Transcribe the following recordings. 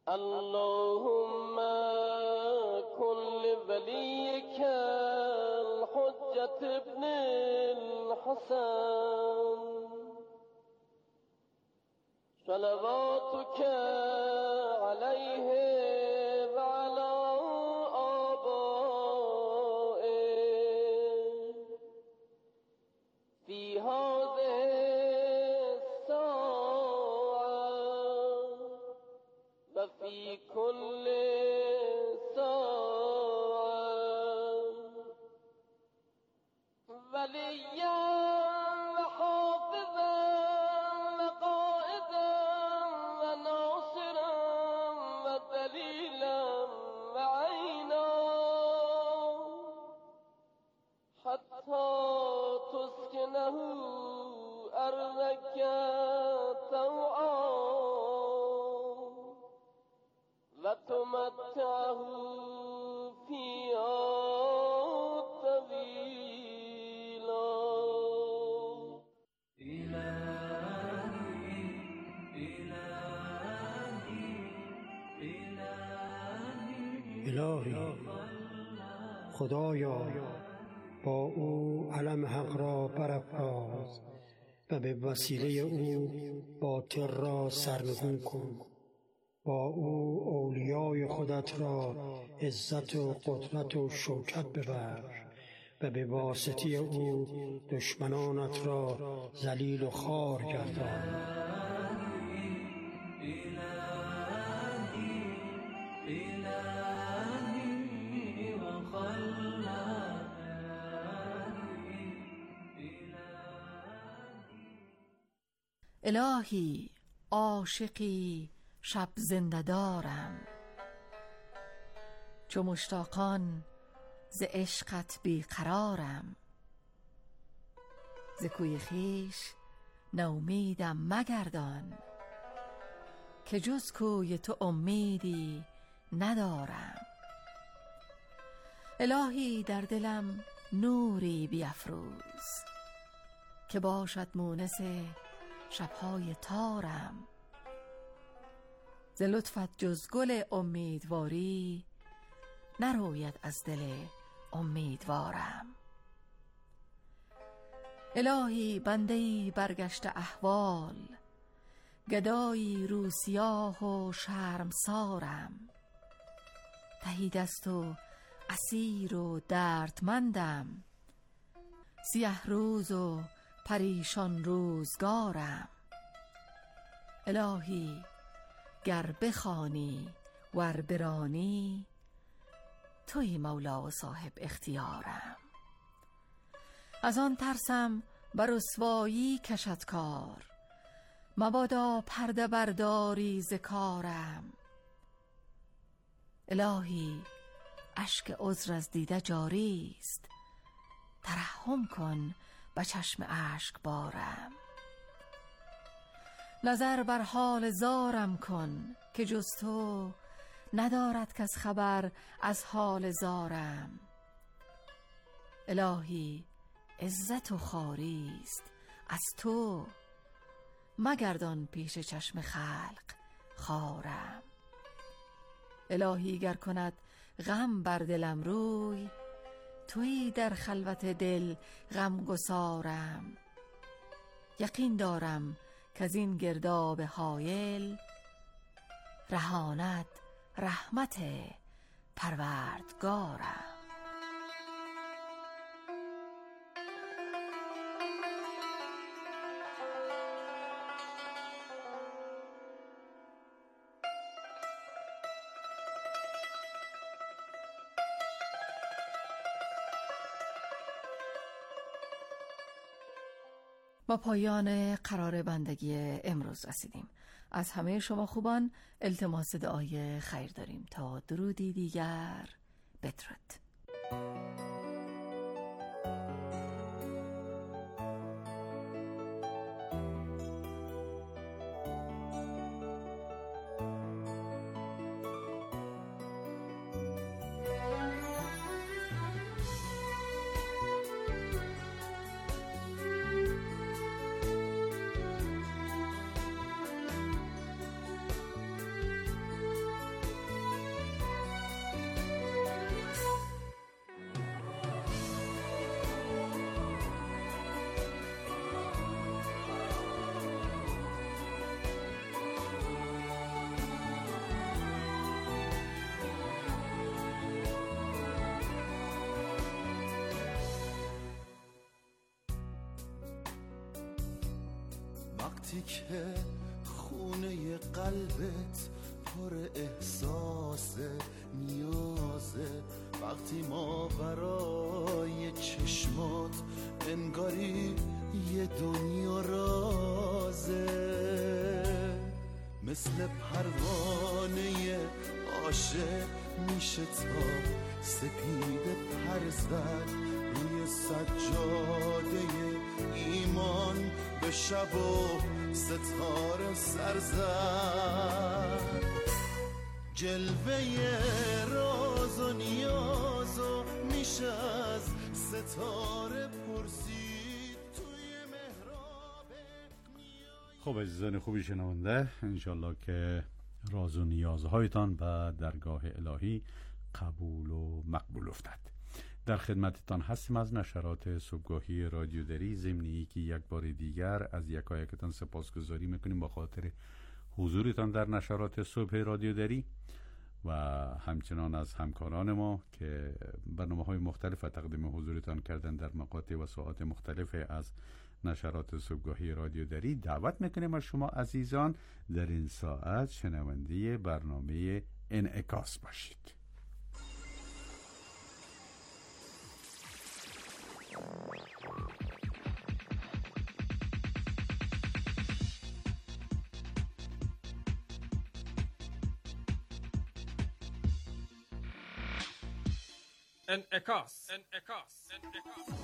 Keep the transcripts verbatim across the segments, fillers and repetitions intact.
اللهم كن لوليك الحجة ابن الحسن صلواتك عليه وعلى آبائه في هذه الساعة وفي كل ساعة وليا وحافظا وقائدا وناصرا ودليلا وعينا حتى تسكنه أرضك طوعا وتمتعه فيها طويلا. إلهي إلهي الهی خدایا با او علم حق را برافراز و به وسیله او باطل را سرنگون کن. با او اولیای خودت را عزت و قدرت و شوکت ببر و به واسطه او دشمنانت را ذلیل و خوار گردان. الهی عاشقی شب زنده دارم، چو مشتاقان ز عشقت بیقرارم. ز کوی خویش نومیدم مگردان، که جز کوی تو امیدی ندارم. الهی در دلم نوری بیفروز، که باشد مونس شبهای تارم. ز لطفت جز گل امیدواری نروید از دل امیدوارم. الهی بنده‌ای برگشته احوال، گدایی روسیاه و شرمسارم. تهی دست و اسیر و دردمندم، سیه روز و پریشان روزگارم. الهی گر بخوانی ور برانی، توی مولا و صاحب اختیارم. از آن ترسم بر رسوایی کشد کار، مبادا پرده برداری ز کارم. الهی اشک عذر از دیده جاری است، ترحم کن به چشم اشک بارم. نظر بر حال زارم کن، که جز تو ندارد کس خبر از حال زارم. الهی عزت و خواری است از تو، مگردان پیش چشم خلق خوارم. الهی گر کند غم بر دلم روی، تویی در خلوت دل غم گسارم. یقین دارم که از این گرداب حایل، رهاند رحمت پروردگارم. با پایان قرار بندگی امروز رسیدیم. از همه شما خوبان التماس دعای خیر داریم. تا درودی دیگر، بدرود. وقتی که خونه قلبت پر احساس نیازه، وقتی ما برای چشمات انگاری یه دنیا رازه، مثل پروانه عاشق میشه تا سپید پر زد روی سجاده ایمان، به شب و ستاره سر زد، جلوه راز و نیاز و میشه از ستاره پرسید توی محراب نیای. خب عزیزان خوبی شنونده، انشالله که راز و نیازهایتان به درگاه الهی قبول و مقبول افتد. در خدمتتان هستیم از نشرات صبحگاهی رادیو دری، ضمن که یک بار دیگر از یکایکتان سپاسگزاری میکنیم با خاطر حضورتان در نشرات صبح رادیو دری و همچنان از همکاران ما که برنامه‌های مختلف تقدیم حضورتان کردن در مقاطع و ساعات مختلف از نشرات صبحگاهی رادیو دری. دعوت میکنیم از شما عزیزان در این ساعت شنونده برنامه انعکاس باشید. انعکاس انعکاس انعکاس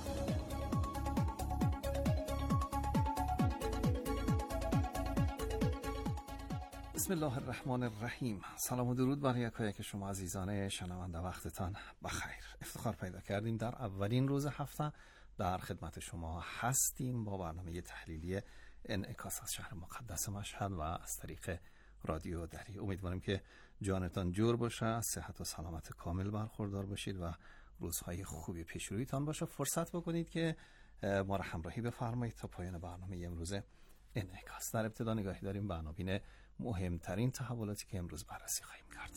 بسم الله الرحمن الرحیم. سلام و درود بر یکایک شما عزیزان شنونده، وقتتان بخیر. افتخار پیدا کردیم در اولین روز هفته در خدمت شما هستیم با برنامه تحلیلی انعکاس از شهر مقدس مشهد و از طریق رادیو دری. امیدواریم که جانتان جور باشه، صحت و سلامت کامل برخوردار باشید و روزهای خوبی پیش رویتان باشه. فرصت بکنید که ما را همراهی بفرمایید تا پایان برنامه امروز انعکاس. در ابتدا نگاهی داریم به عناوین مهمترین تحولاتی که امروز بررسی خواهیم کرد.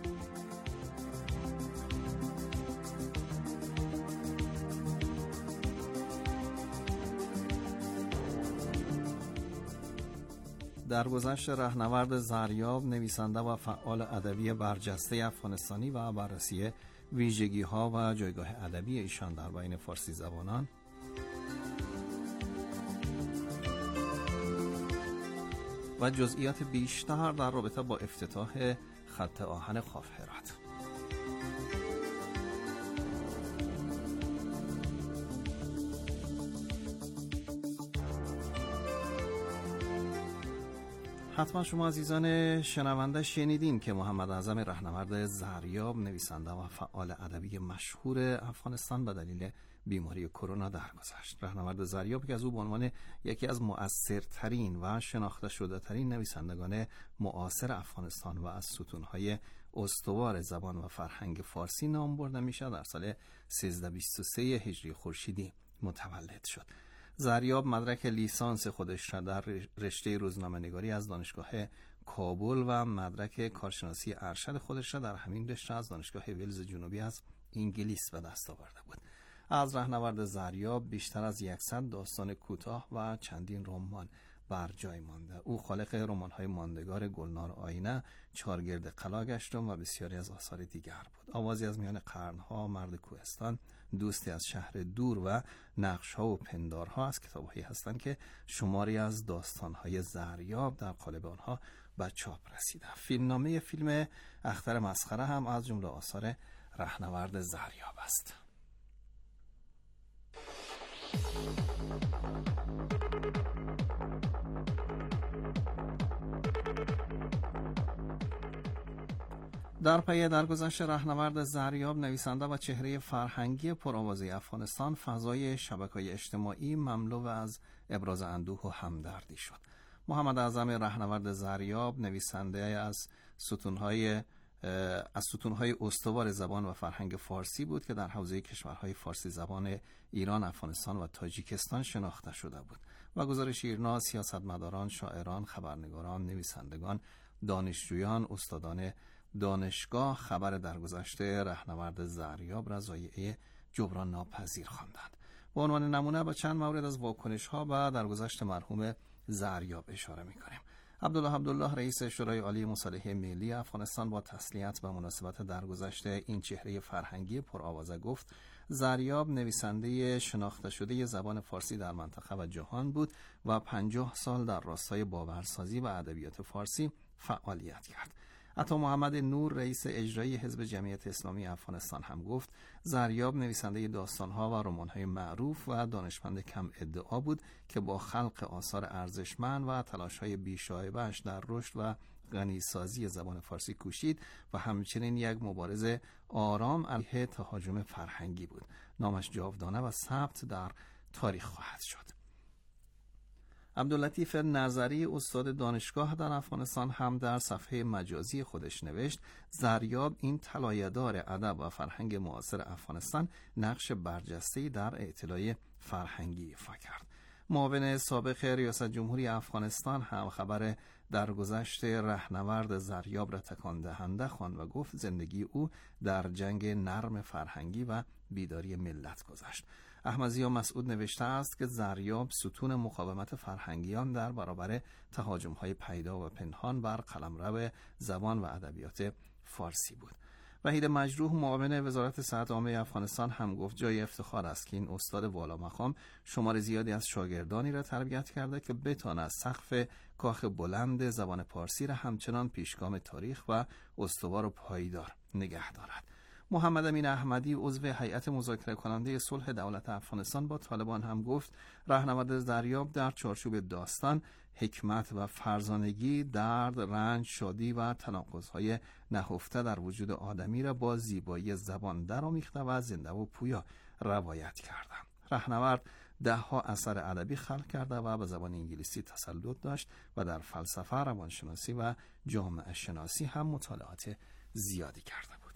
در گذشت رهنورد زریاب، نویسنده و فعال ادبی برجسته افغانستانی و بررسی ویژگی‌ها و جایگاه ادبی ایشان در بین فارسی زبانان، و جزئیات بیشتر در رابطه با افتتاح خط آهن خاف هرات. حتما شما عزیزان شنونده شنیدین که محمد اعظم رهنورد زریاب، نویسنده و فعال ادبی مشهور افغانستان، به دلیل بیماری کرونا درگذشت. رهنورد زریاب که از او به عنوان یکی از مؤثرترین و شناخته شده ترین نویسندگان معاصر افغانستان و از ستونهای استوار زبان و فرهنگ فارسی نام برده میشه، در سال سیزده صد و بیست و سه هجری خورشیدی متولد شد. زریاب مدرک لیسانس خودش را در رشته روزنامه‌نگاری از دانشگاه کابل و مدرک کارشناسی ارشد خودش را در همین رشته از دانشگاه ویلز جنوبی از انگلیس به دست آورده بود. از رهنورد زریاب بیشتر از صد داستان کوتاه و چندین رمان بر جای مانده. او خالق رمان‌های ماندگار گلنار آینه، چارگرد قلا گشتم و بسیاری از آثار دیگر بود. آوازی از میان قرنها، مرد کوهستان، دوستی از شهر دور و نقش‌ها و پندارها از کتاب‌هایی هستند که شماری از داستان‌های زریاب در قالب آنها به چاپ رسیده. فیلمنامه فیلم اختر مسخره هم از جمله آثار رهنورد زریاب است. در پی درگذشت رهنورد زریاب، نویسنده و چهره فرهنگی پرآوازه افغانستان، فضای شبکه‌های اجتماعی مملو از ابراز اندوه و همدردی شد. محمد اعظم رهنورد زریاب نویسنده از ستونهای از ستونهای استوار زبان و فرهنگ فارسی بود که در حوزه کشورهای فارسی زبان ایران، افغانستان و تاجیکستان شناخته شده بود و گزارش شیرنا، سیاستمداران، شاعران، خبرنگاران، نویسندگان، دانشجویان، استادان دانشگاه خبر درگذشت رهنورد زریاب را ضایعه جبران ناپذیر خواندند. به عنوان نمونه به چند مورد از واکنش‌ها و درگذشت مرحوم زریاب اشاره میکنیم. عبدالله عبدالله رئیس شورای عالی مصالحه ملی افغانستان با تسلیت به مناسبت درگذشت این چهره فرهنگی پرآوازه گفت زریاب نویسنده شناخته شده زبان فارسی در منطقه و جهان بود و پنجاه سال در راستای باورسازی و ادبیات فارسی فعالیت کرد. عطا محمد نور رئیس اجرایی حزب جمعیت اسلامی افغانستان هم گفت زریاب نویسنده داستان‌ها و رمان‌های معروف و دانشمند کم ادعا بود که با خلق آثار ارزشمند و تلاش‌های بی‌شایبه‌اش در رشد و غنی‌سازی زبان فارسی کوشید و همچنین یک مبارز آرام علیه تهاجم فرهنگی بود. نامش جاودانه و ثبت در تاریخ خواهد شد. عبداللطیف نظری استاد دانشگاه در افغانستان هم در صفحه مجازی خودش نوشت زریاب این طلایه‌دار ادب و فرهنگ معاصر افغانستان نقش برجسته‌ای در اطلاع فرهنگی ایفا کرد. معاون سابق ریاست جمهوری افغانستان هم خبر درگذشت رهنورد زریاب را تکان دهنده خواند و گفت زندگی او در جنگ نرم فرهنگی و بیداری ملت گذشت. احمدضیا مسعود نوشته است که زریاب ستون مقاومت فرهنگیان در برابر تهاجم‌های پیدا و پنهان بر قلمرو زبان و ادبیات فارسی بود. وحید مجروح معاون وزارت صحت عامه افغانستان هم گفت جای افتخار است که این استاد والا مقام شمار زیادی از شاگردانی را تربیت کرده که بتواند سقف کاخ بلند زبان فارسی را همچنان پیشگام تاریخ و استوار و پایدار نگه دارد. محمد امین احمدی عضو هیئت مذاکره کننده صلح دولت افغانستان با طالبان هم گفت راهنورد زریاب در چارچوب داستان حکمت و فرزانگی، درد، رنج، شادی و تناقض‌های نهفته در وجود آدمی را با زیبایی زبان درآمیخته و زنده و پویا روایت کرده. راهنورد ده ها اثر ادبی خلق کرده و به زبان انگلیسی تسلط داشت و در فلسفه، روانشناسی و جامعه شناسی هم مطالعات زیادی کرده بود.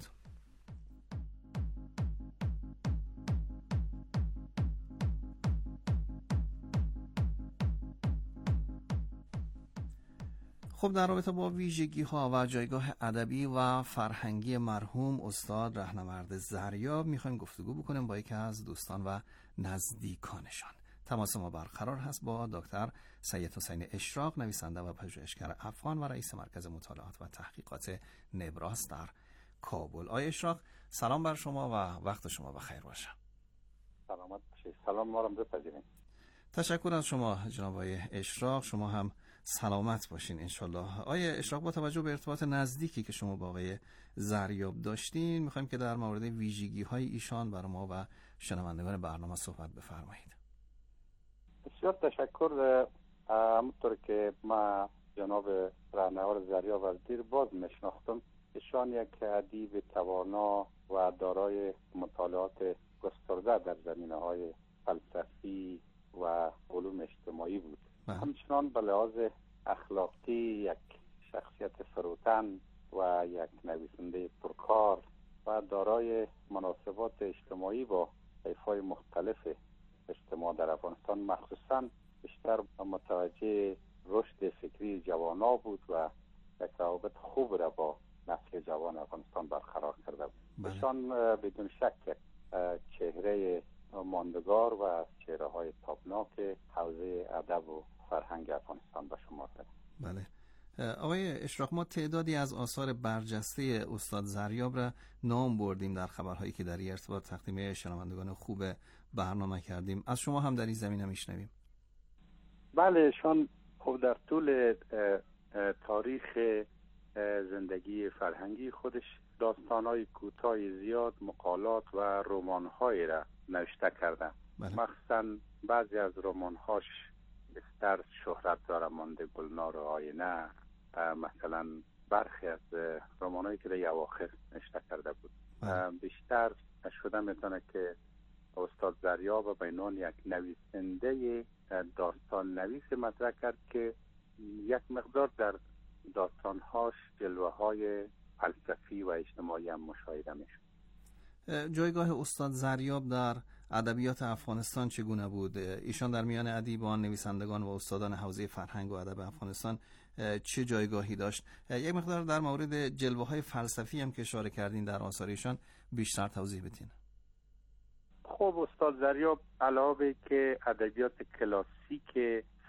خب در رابطه با ویژگی ها و جایگاه ادبی و فرهنگی مرحوم استاد راهنورد زریاب میخوایم گفتگو بکنیم با یکی از دوستان و نزدیکانشان. تماس ما برقرار هست با دکتر سید حسین اشراق، نویسنده و پژوهشگر افغان و رئیس مرکز مطالعات و تحقیقات نبراس در کابل. آقای اشراق سلام بر شما و وقت شما بخیر باشه. سلامت باشید. سلام ما رو بپذیرید. تشکر از شما جناب آقای اشراق. شما هم سلامت باشین انشالله. آقای اشراق با توجه به ارتباط نزدیکی که شما با آقای زریاب داشتین میخوایم که در مورد ویژگی های ایشان برای ما و شنوندگان برنامه صحبت بفرمایید. بسیار تشکر. همونطور که ما جناب راهنورد زریاب از دیر باز میشناختم، ایشان یک ادیب توانا و دارای مطالعات گسترده در زمینه‌های فلسفی و علوم اجتماعی بود. همچنان به لحاظ اخلاقی یک شخصیت فروتن و یک نویسنده پرکار و دارای مناسبات اجتماعی با طیف‌های مختلف اجتماع در افغانستان مخصوصاً بیشتر متوجه رشد فکری جوانا بود و یک روابط خوب را با نسل جوان افغانستان برقرار کرده بود. ایشان بدون شک چهره ماندگار و از چهره های تابناک حوزه ادب و فرهنگ افغانستان به شمار می‌آید. بله. آقای اشراق ما تعدادی از آثار برجسته استاد زریاب را نام بردیم در خبرهایی که در این ارتباط تقدیم شنوندگان خوب برنامه کردیم. از شما هم در این زمینه میشنویم. بله، شان خب در طول تاریخ زندگی فرهنگی خودش داستان‌های کوتاه زیاد، مقالات و رمان‌هایی را نوشته کردن. بله. مخصوصاً بعضی از رمان‌هاش بیشتر شهرت داره مانده، گلنار و آینه، مثلا برخی از رمان‌هایی که در اواخر نوشته کرده بود. بله. بیشتر شده میتونه که استاد زریاب به عنوان یک نویسنده داستان نویس مطرح کرد که یک مقدار در داستان‌هاش جلوه‌های فلسفی و اجتماعی هم مشاهده میشه. جایگاه استاد زریاب در ادبیات افغانستان چگونه بود؟ ایشان در میان ادیبان، نویسندگان و استادان حوزه فرهنگ و ادب افغانستان چه جایگاهی داشت؟ یک مقدار در مورد جلوه‌های فلسفی هم که اشاره کردین در آثار ایشان بیشتر توضیح بدین. خب استاد زریاب علاوه که ادبیات کلاسیک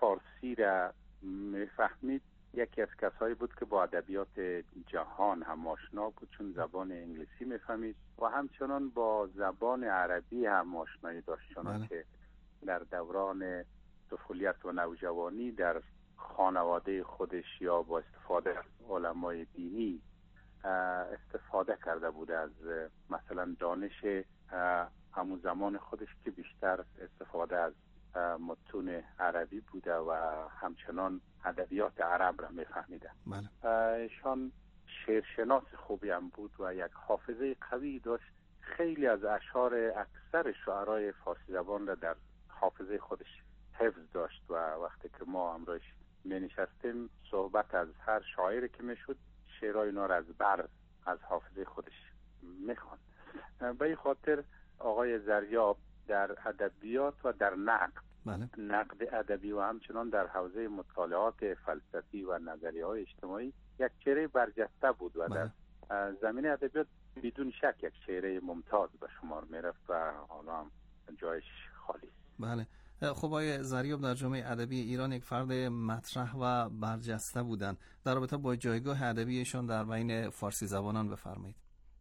فارسی را میفهمید یکی از کسایی بود که با ادبیات جهان هم آشنا بود، چون زبان انگلیسی میفهمید و همچنان با زبان عربی هم آشنایی داشت، چون که در دوران طفولیت و نوجوانی در خانواده خودش یا با استفاده از علمای دینی استفاده کرده بوده از مثلا دانش همون زمان خودش که بیشتر استفاده از متون عربی بوده و همچنان ادبیات عرب را میفهمیده. ایشان شعرشناس خوبی هم بود و یک حافظه قوی داشت. خیلی از اشعار اکثر شعرای فارسی زبان را در حافظه خودش حفظ داشت و وقتی که ما امروز می نشستیم صحبت از هر شاعری که میشد شعرهای اینا را از بر از حافظه خودش میخواند. به این خاطر آقای زریاب در ادبیات و در نقد بله. نقد ادبی و همچنان در حوزه مطالعات فلسفی و نظریه‌های اجتماعی یک چهره برجسته بود و بله. در زمینه ادبیات بدون شک یک چهره ممتاز به شمار میرفت و حالا هم جایش خالی. بله. خب آقای زریاب در جامعه ادبی ایران یک فرد مطرح و برجسته بودند. در رابطه با جایگاه ادبیشان در بین فارسی زبانان بفرمایید.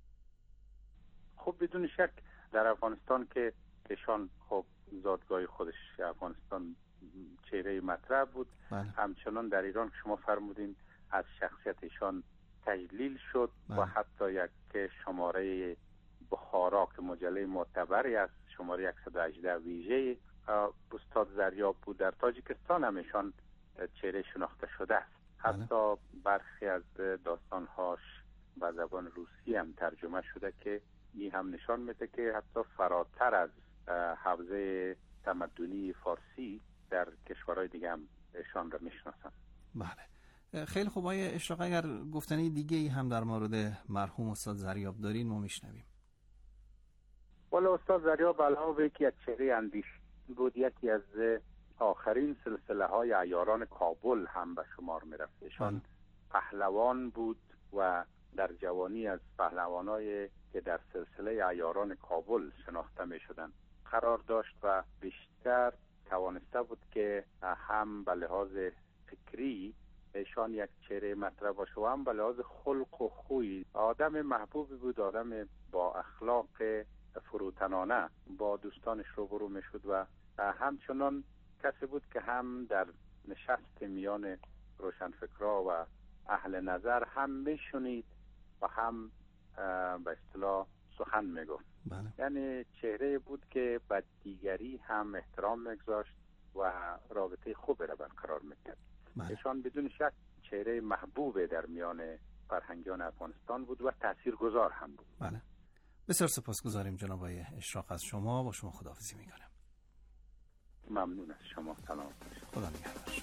خب بدون شک در افغانستان که ایشان خب زادگاه خودش افغانستان چهره مطرح بود، بله. همچنان در ایران که شما فرمودین از شخصیت ایشان تجلیل شد، بله. و حتی یک شماره بخارا که مجله معتبری است، شماره صد و هجده ویژه استاد زریاب بود. در تاجیکستان هم ایشان چهره شناخته شده است، حتی بله. برخی از داستانهاش به زبان روسی هم ترجمه شده که این هم نشان میده که حتی فراتر از حوزه تمدنی فارسی در کشورهای دیگه هم ایشان را میشناسن. بله. خیلی خوب. آقای اشراق اگر گفتنی دیگه ای هم در مورد مرحوم استاد زریاب دارین ما میشنویم. والا استاد زریاب علاوه بر که یک چهره اندیش بود، یکی از آخرین سلسله های عیاران کابل هم به شمار میرفت. ایشان پهلوان بود و در جوانی از پهلوانای که در سلسله عیاران کابل شناخته می شدن قرار داشت و بیشتر توانسته بود که هم به لحاظ فکری ایشان یک چهره مطرح باشه و هم به لحاظ خلق و خوی آدم محبوبی بود، آدم با اخلاق فروتنانه با دوستانش روبرو می شد و همچنان کسی بود که هم در نشست میان روشنفکرها و اهل نظر هم می شنید و هم به اصطلاح سخن میگفت. بله. یعنی چهره بود که به دیگری هم احترام میگذاشت و رابطه خوب را برقرار میکرد. ایشان بدون شک چهره محبوب در میان فرهنگیان افغانستان بود و تاثیرگذار هم بود. بله. بسیار سپاسگزاریم جناب آقای اشراق از شما. با شما خداحافظی میکنم. ممنون از شما. سلام. خدا نگهدار.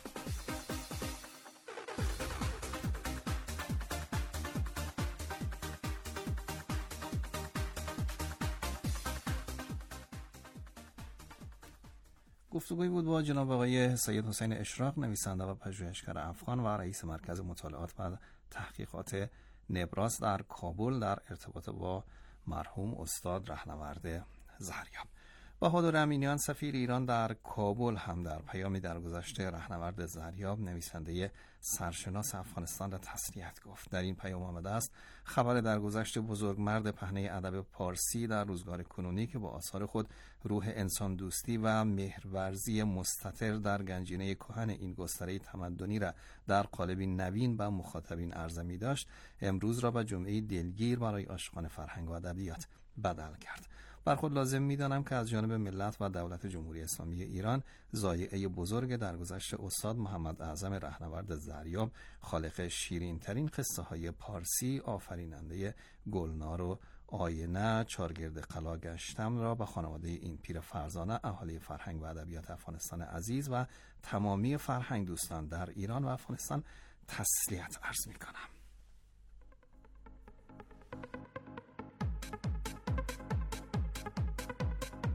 گفتگویی بود با جناب آقای سید حسین اشراق، نویسنده و پژوهشگر افغان و رئیس مرکز مطالعات و تحقیقات نبراس در کابل در ارتباط با مرحوم استاد رهنورد زریاب. بهادر امینیان سفیر ایران در کابل هم در پیامی درگذشته رهنورد زریاب نویسنده سرشناس افغانستان را تسلیت گفت. در این پیام آمده است خبر درگذشت بزرگمرد پهنه ادب پارسی در روزگار کنونی که با آثار خود روح انسان دوستی و مهرورزی مستتر در گنجینه کهن این گستره تمدنی را در قالبی نوین به مخاطبین عرضه می داشت، امروز را به جمعه دلگیر برای عاشقان فرهنگ و ادبیات بدل کرد. بر خود لازم می‌دانم که از جانب ملت و دولت جمهوری اسلامی ایران ضایعه بزرگ درگذشت استاد محمد اعظم رهنورد زریاب، خالق شیرین‌ترین قصه‌های پارسی، آفریننده گلنار و آینه، چارگرد قلا گشتم را به خانواده این پیر فرزانه، اهالی فرهنگ و ادبیات افغانستان عزیز و تمامی فرهنگ دوستان در ایران و افغانستان تسلیت عرض می‌کنم.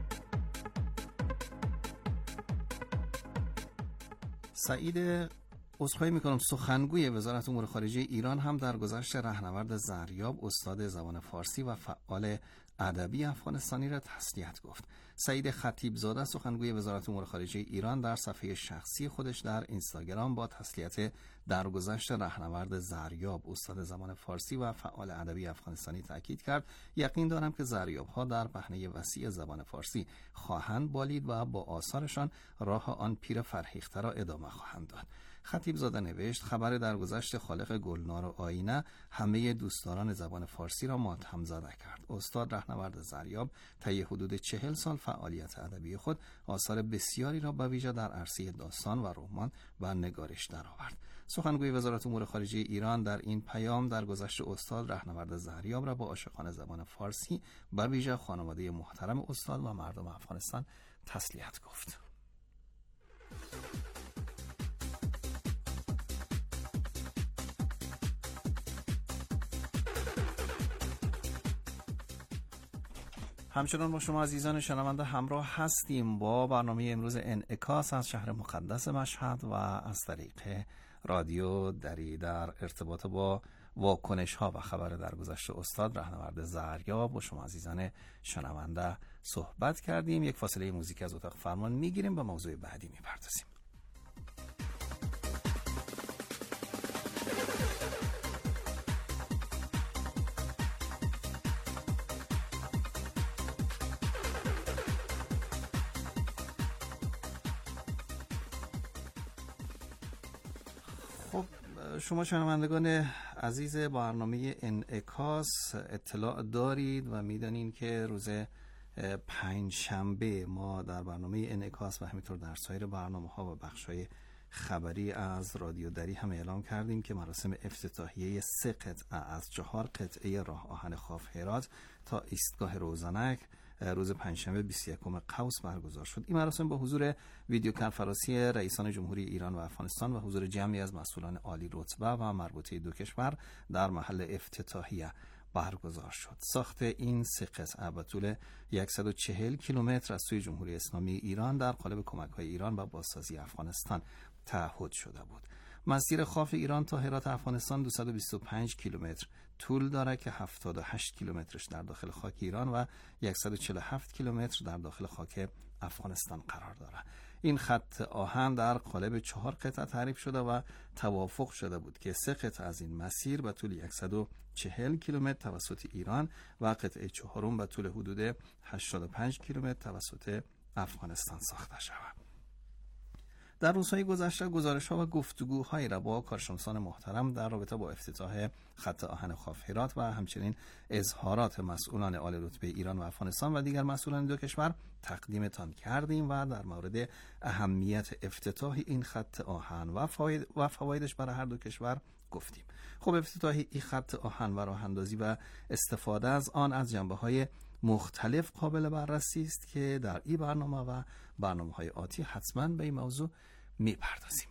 سعید عذرخواهی میکنم، سخنگوی وزارت امور خارجه ایران هم در گذشت رهنورد زریاب استاد زبان فارسی و فعال ادبی افغانستانی را تسلیت گفت. سعید خطیبزاده سخنگوی وزارت امور خارجه ایران در صفحه شخصی خودش در اینستاگرام با تسلیت درگذشت رهنورد زریاب استاد زبان فارسی و فعال ادبی افغانستانی تاکید کرد: یقین دارم که زریاب ها در پهنه وسیع زبان فارسی خواهند بالید و با آثارشان راه آن پیر فرهیخته را ادامه خواهند داد. خطیبزاده نوشت: خبر درگذشت خالق گلنار و آینه همه دوستداران زبان فارسی را ماتم زده کرد. استاد رهنورد زریاب طی حدود چهل سال فعالیت ادبی خود آثار بسیاری را به ویژه در عرصه داستان و رمان و نگارش درآورد. سخنگوی وزارت امور خارجه ایران در این پیام درگذشت استاد رهنورد زریاب را با عاشقان زبان فارسی به ویژه خانواده محترم استاد و مردم افغانستان تسلیت گفت. همچنان با شما عزیزان شنونده همراه هستیم با برنامه امروز انعکاس از شهر مقدس مشهد و از طریق رادیو دری در ارتباط با واکنش ها و خبر درگذشت استاد رهنورد زریاب با شما عزیزان شنونده صحبت کردیم. یک فاصله موزیک از اتاق فرمان میگیریم، به موضوع بعدی میپردازیم. شما شنوندگان عزیز برنامه انعکاس اطلاع دارید و میدانید که روز پنج شنبه ما در برنامه انعکاس و همینطور در سایر برنامه ها و بخش های خبری از رادیو دری هم اعلام کردیم که مراسم افتتاحیه سه قطعه از چهار قطعه راه آهن خاف هرات تا ایستگاه روزنک روز پنجشنبه بیست و یکم قوس برگزار شد. این مراسم با حضور ویدیو کنفرانسی رئیسان جمهوری ایران و افغانستان و حضور جمعی از مسئولان عالی رتبه و مربوطه دو کشور در محل افتتاحیه برگزار شد. ساخت این سه قطعه به طول صد و چهل کیلومتر از سوی جمهوری اسلامی ایران در قالب کمک‌های ایران و بازسازی افغانستان تعهد شده بود. مسیر خاف ایران تا هرات افغانستان دویست و بیست و پنج کیلومتر طول دارد که هفتاد و هشت کیلومترش در داخل خاک ایران و صد و چهل و هفت کیلومتر در داخل خاک افغانستان قرار دارد. این خط آهن در قالب چهار قطعه تعریف شده و توافق شده بود که سه قطعه از این مسیر به طول صد و چهل کیلومتر توسط ایران و قطعه چهارم به طول حدود هشتاد و پنج کیلومتر توسط افغانستان ساخته شود. در روزهای گذشته گزارش‌ها و گفتگوهایی را با کارشناسان محترم در رابطه با افتتاح خط آهن خاف هرات و همچنین اظهارات مسئولان عالی رتبه ایران و افغانستان و دیگر مسئولان دو کشور تقدیمتان کردیم و در مورد اهمیت افتتاح این خط آهن و فواید و فوایدش برای هر دو کشور گفتیم. خب افتتاح این خط آهن و راه اندازی و استفاده از آن از جنبه‌های مختلف قابل بررسی است که در این برنامه و برنامه‌های آتی حتما به این موضوع میپردازیم.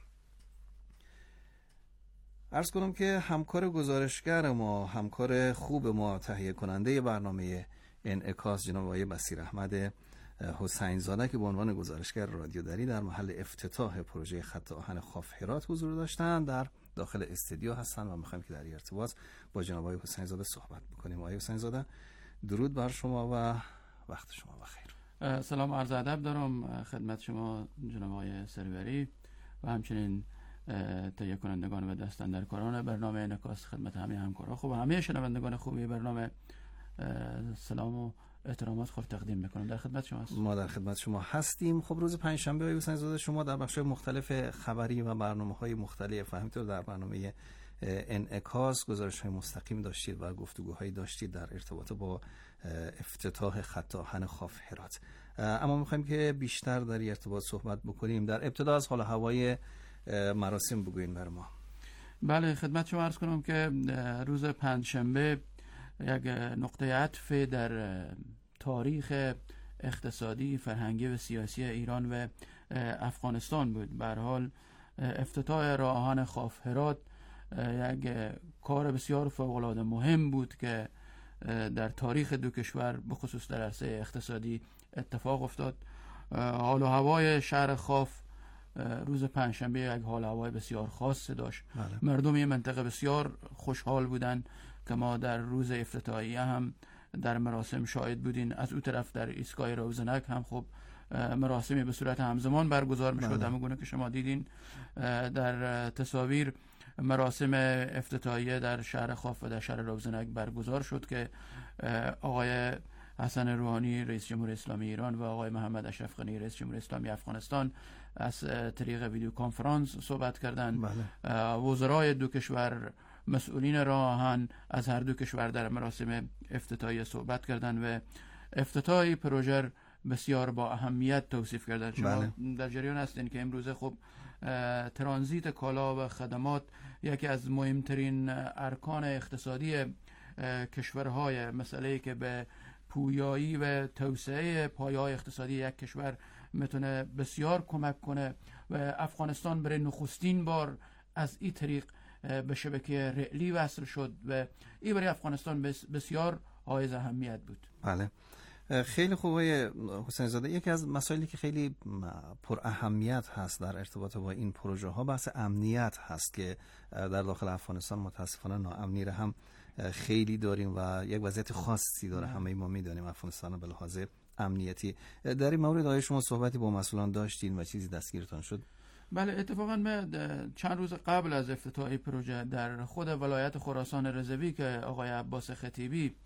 عرض کنم که همکار گزارشگر ما، همکار خوب ما، تهیه کننده برنامه انعکاس جناب آقای بصیر احمد حسین زاده که به عنوان گزارشگر رادیو دری در محل افتتاح پروژه خط آهن خاف هرات حضور داشتند در داخل استودیو هستند و می‌خوایم که در این ارتباط با جناب آقای حسین زاده صحبت بکنیم. آقای حسین زاده درود بر شما و وقت شما بخیر. سلام و عرض ادب دارم خدمت شما جناب آقای سروری و همچنین تهیه کنندگان و دستاندرکاران برنامه انعکاس، خدمت همه همکاران خوب و همه شنوندگان خوبی برنامه سلام و احترامات خود تقدیم میکنم. در خدمت شما هستم. ما در خدمت شما هستیم. خب روز پنجشنبه آقای حسین زاده شما در بخش مختلف خبری و برنامه‌های مختلف و همینطور در برنامه انعکاس گزارش‌های مستقیم داشتید و گفتگوهایی داشتید در ارتباط با افتتاح خط آهن خاف هرات. اما می‌خوایم که بیشتر در این ارتباط صحبت بکنیم. در ابتدا از حال هوای مراسم بگوین بر ما. بله خدمت شما عرض کنم که روز پنجشنبه یک نقطه عطف در تاریخ اقتصادی، فرهنگی و سیاسی ایران و افغانستان بود. به هر حال افتتاح راه آهن خاف هرات یک کار بسیار فوق‌العاده مهم بود که در تاریخ دو کشور بخصوص در عرصه اقتصادی اتفاق افتاد. حال و هوای شهر خاف روز پنجشنبه یک حال هوای بسیار خاص داشت. بله. مردم این منطقه بسیار خوشحال بودند که ما در روز افتتاحیه هم در مراسم شاهد بودین. از اون طرف در ایستگاه روزنک هم خب مراسمی به صورت همزمان برگزار می شد. همه گونه که شما دیدین در تصاویر مراسم افتتاحیه در شهر خاف و در شهر روزنک برگزار شد که آقای حسن روحانی رئیس جمهور اسلامی ایران و آقای محمد اشرف غنی رئیس جمهور اسلامی افغانستان از طریق ویدیو کنفرانس صحبت کردند. بله. وزرای دو کشور، مسئولین راه آهن از هر دو کشور در مراسم افتتاحیه صحبت کردند و افتتاحی پروژه بسیار با اهمیت توصیف کردن. شما بله. در جریان هستین که امروزه خب ترانزیت کالا و خدمات یکی از مهمترین ارکان اقتصادی کشورهای، مسئله‌ای که به پویایی و توسعه پایه‌های اقتصادی یک کشور میتونه بسیار کمک کنه و افغانستان برای نخستین بار از این طریق به شبکه رئلی وصل شد و این برای افغانستان بسیار حائز اهمیت بود. بله، خیلی خوبه حسین زاده. یکی از مسائلی که خیلی پر اهمیت هست در ارتباط با این پروژه ها بحث امنیت هست که در داخل افغانستان متاسفانه ناامنی را هم خیلی داریم و یک وضعیت خاصی داره. همه ما میدونیم افغانستان به لحاظ امنیتی. در این مورد آیا شما صحبتی با مسئولان داشتین و چیزی دستگیرتان شد؟ بله، اتفاقا من چند روز قبل از افتتاح پروژه در خود ولایت خراسان رضوی که آقای عباس خطیبی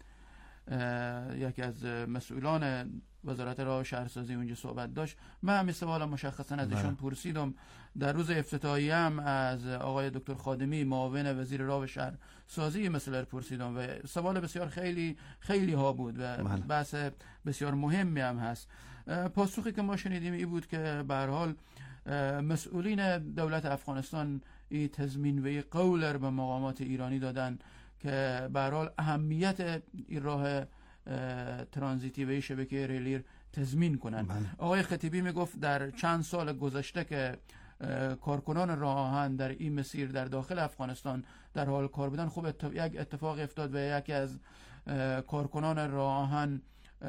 یکی از مسئولان وزارت راه و شهرسازی اونجا صحبت داشت، من همین سوال مشخصا از ایشان پرسیدم. در روز افتتاحیه هم از آقای دکتر خادمی معاون وزیر راه و شهرسازی مسئله پرسیدم و سوال بسیار خیلی خیلی ها بود و بحث بسیار مهمی هم هست. پاسخی که ما شنیدیم این بود که به هر حال مسئولین دولت افغانستان این تضمین و این قول به مقامات ایرانی دادن که به هر حال اهمیت این راه ترانزیتی و شبکه ریلی تضمین کنن. من. آقای خطیبی میگفت در چند سال گذشته که کارکنان راه آهن در این مسیر در داخل افغانستان در حال کار بودن، خوب اتفاق یک اتفاق افتاد و یکی از کارکنان راه آهن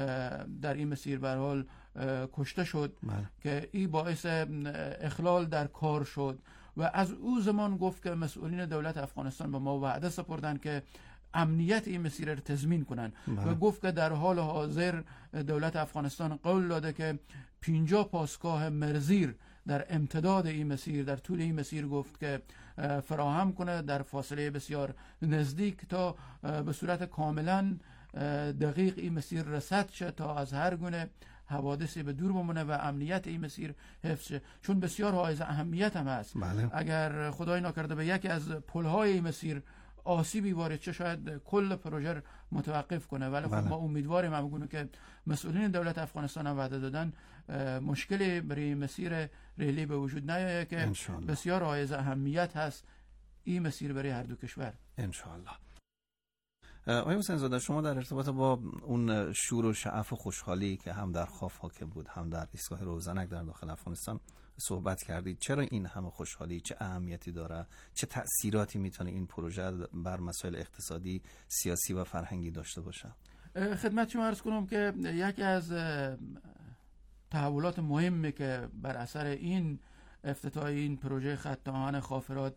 در این مسیر به هر حال کشته شد. من. که این باعث اخلال در کار شد و از او زمان گفت که مسئولین دولت افغانستان به ما وعده سپردن که امنیت این مسیر را تضمین کنن. بله. و گفت که در حال حاضر دولت افغانستان قول داده که پنجاه پاسگاه مرزیر در امتداد این مسیر، در طول این مسیر گفت که فراهم کنه در فاصله بسیار نزدیک تا به صورت کاملا دقیق این مسیر رصد شه تا از هر گونه حوادثی به دور بمونه و امنیت این مسیر حفظ شه، چون بسیار حائز اهمیت هم هست. بله. اگر خدای نکرده به یکی از پل‌های این مسیر آسیبی وارد شه شاید کل پروژه متوقف کنه، ولی خب ما امیدواریم همگونه که مسئولین دولت افغانستان هم وعده دادن مشکلی برای مسیر ریلی به وجود نیاید که بسیار حائز اهمیت هست این مسیر برای هر دو کشور ان شاء الله. آقای حسین زاده، شما در ارتباط با اون شور و شعف و خوشحالی که هم در خاف حاکم بود هم در ایستگاه روزنک در داخل افغانستان صحبت کردید، چرا این همه خوشحالی چه اهمیتی داره؟ چه تأثیراتی میتونه این پروژه بر مسائل اقتصادی، سیاسی و فرهنگی داشته باشه؟ خدمت شما عرض کنم که یکی از تحولات مهمی که بر اثر این افتتاح این پروژه خط آهن خافرات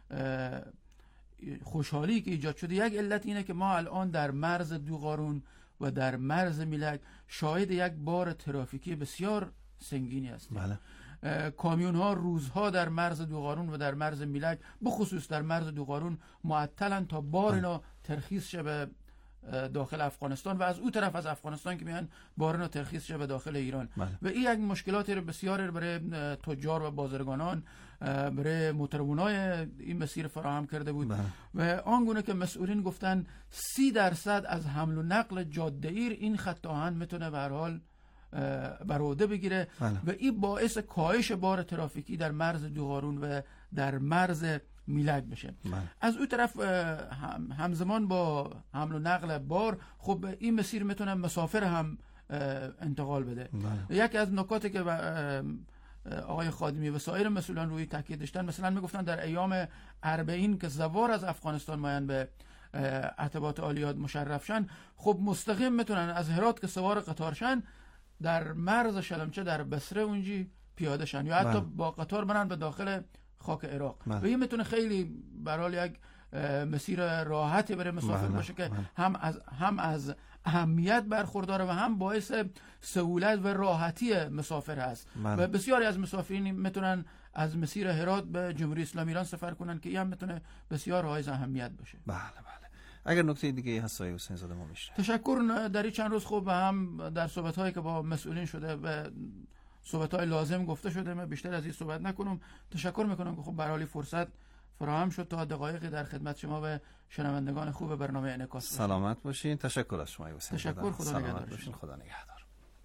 خوشحالی که ایجاد شده، یک علت اینه که ما الان در مرز دوغارون و در مرز میلک شاهد یک بار ترافیکی بسیار سنگینی هستیم. بله. کامیون ها روزها در مرز دوغارون و در مرز میلک، بخصوص در مرز دوغارون، معطلن تا بار اینا ترخیص شه به داخل افغانستان و از او طرف از افغانستان که میان بار اینا ترخیص شه به داخل ایران. بله. و این یک مشکلاتی بسیار برای تجار و بازرگانان، برای موتورونای این مسیر فراهم کرده بود. بله. و آنگونه که مسئولین گفتن سی درصد از حمل و نقل جاده ایر این خط آهن میتونه به هر حال بر عهده بگیره. بله. و این باعث کاهش بار ترافیکی در مرز دوغارون و در مرز میلک بشه. بله. از اون طرف همزمان با حمل و نقل بار، خب این مسیر میتونه مسافر هم انتقال بده. بله. یکی از نکاتی که آقای خادمی و سایر مسئولان روی تاکید داشتن، مثلا میگفتن در ایام اربعین که زوار از افغانستان میان به عتبات عالیات مشرف شن، خب مستقیم میتونن از هرات که سوار قطار شن در مرز شلمچه در بصره اونجی پیاده شن یا حتی با قطار برن به داخل خاک عراق و این میتونه خیلی برای یک مسیر راحتی برای مسافر باشه که هم از هم از اهمیت برخورداره و هم باعث سهولت و راحتی مسافر هست و بسیاری از مسافرین میتونن از مسیر هرات به جمهوری اسلامی ایران سفر کنن که این هم میتونه بسیار حائز اهمیت باشه. بله بله. اگر نکته دیگه هست آقای حسین زاده ما میشه. تشکر. در این چند روز خوب هم در صحبت‌هایی که با مسئولین شده و صحبت‌های لازم گفته شده، من بیشتر از این صحبت نکنم. تشکر میکنم که خب به هر حال فرصت فراهم شد تا دقایقی در خدمت شما و شنوندگان خوب برنامه انعکاس. سلامت باشین. تشکر از شما حسین. تشکر. خدا نگهدار. خدا نگهدار.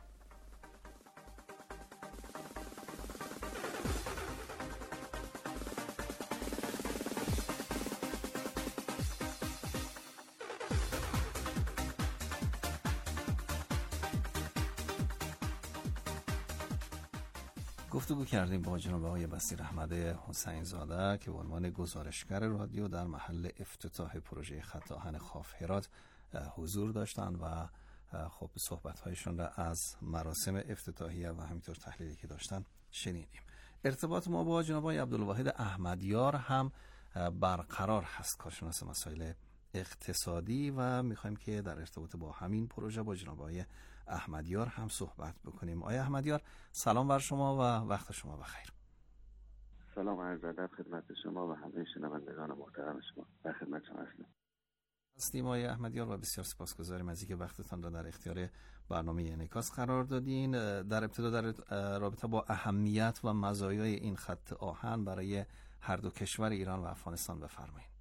گفتگو کردیم با جناب آقای بصیر احمد حسین زاده که به عنوان گزارشگر رادیو در محل افتتاح پروژه خط آهن خاف هرات حضور داشتند و خب صحبت‌هایشون را از مراسم افتتاحیه و همینطور تحلیلی که داشتن شنیدیم. ارتباط ما با جناب آقای عبدالواحد احمدیار هم برقرار هست، کارشناس مسائل اقتصادی، و میخوایم که در ارتباط با همین پروژه با جناب آقای احمدیار هم صحبت بکنیم. آقای احمدیار سلام بر شما و وقت شما بخیر. سلام و عرض ادب خدمت شما و همه شنوندگان محترم شما. در خدمت شما هستم. هستیم آقای احمدیار و بسیار سپاسگزاریم از اینکه وقتتان را در اختیار برنامه انعکاس قرار دادین. در ابتدا در رابطه با اهمیت و مزایای این خط آهن برای هر دو کشور ایران و افغانستان بفرمایید.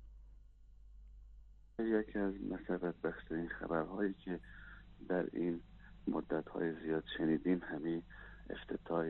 یکی از مسرت بخشترین خبرهایی که در این مدت‌های زیاد شنیدیم همین افتتاح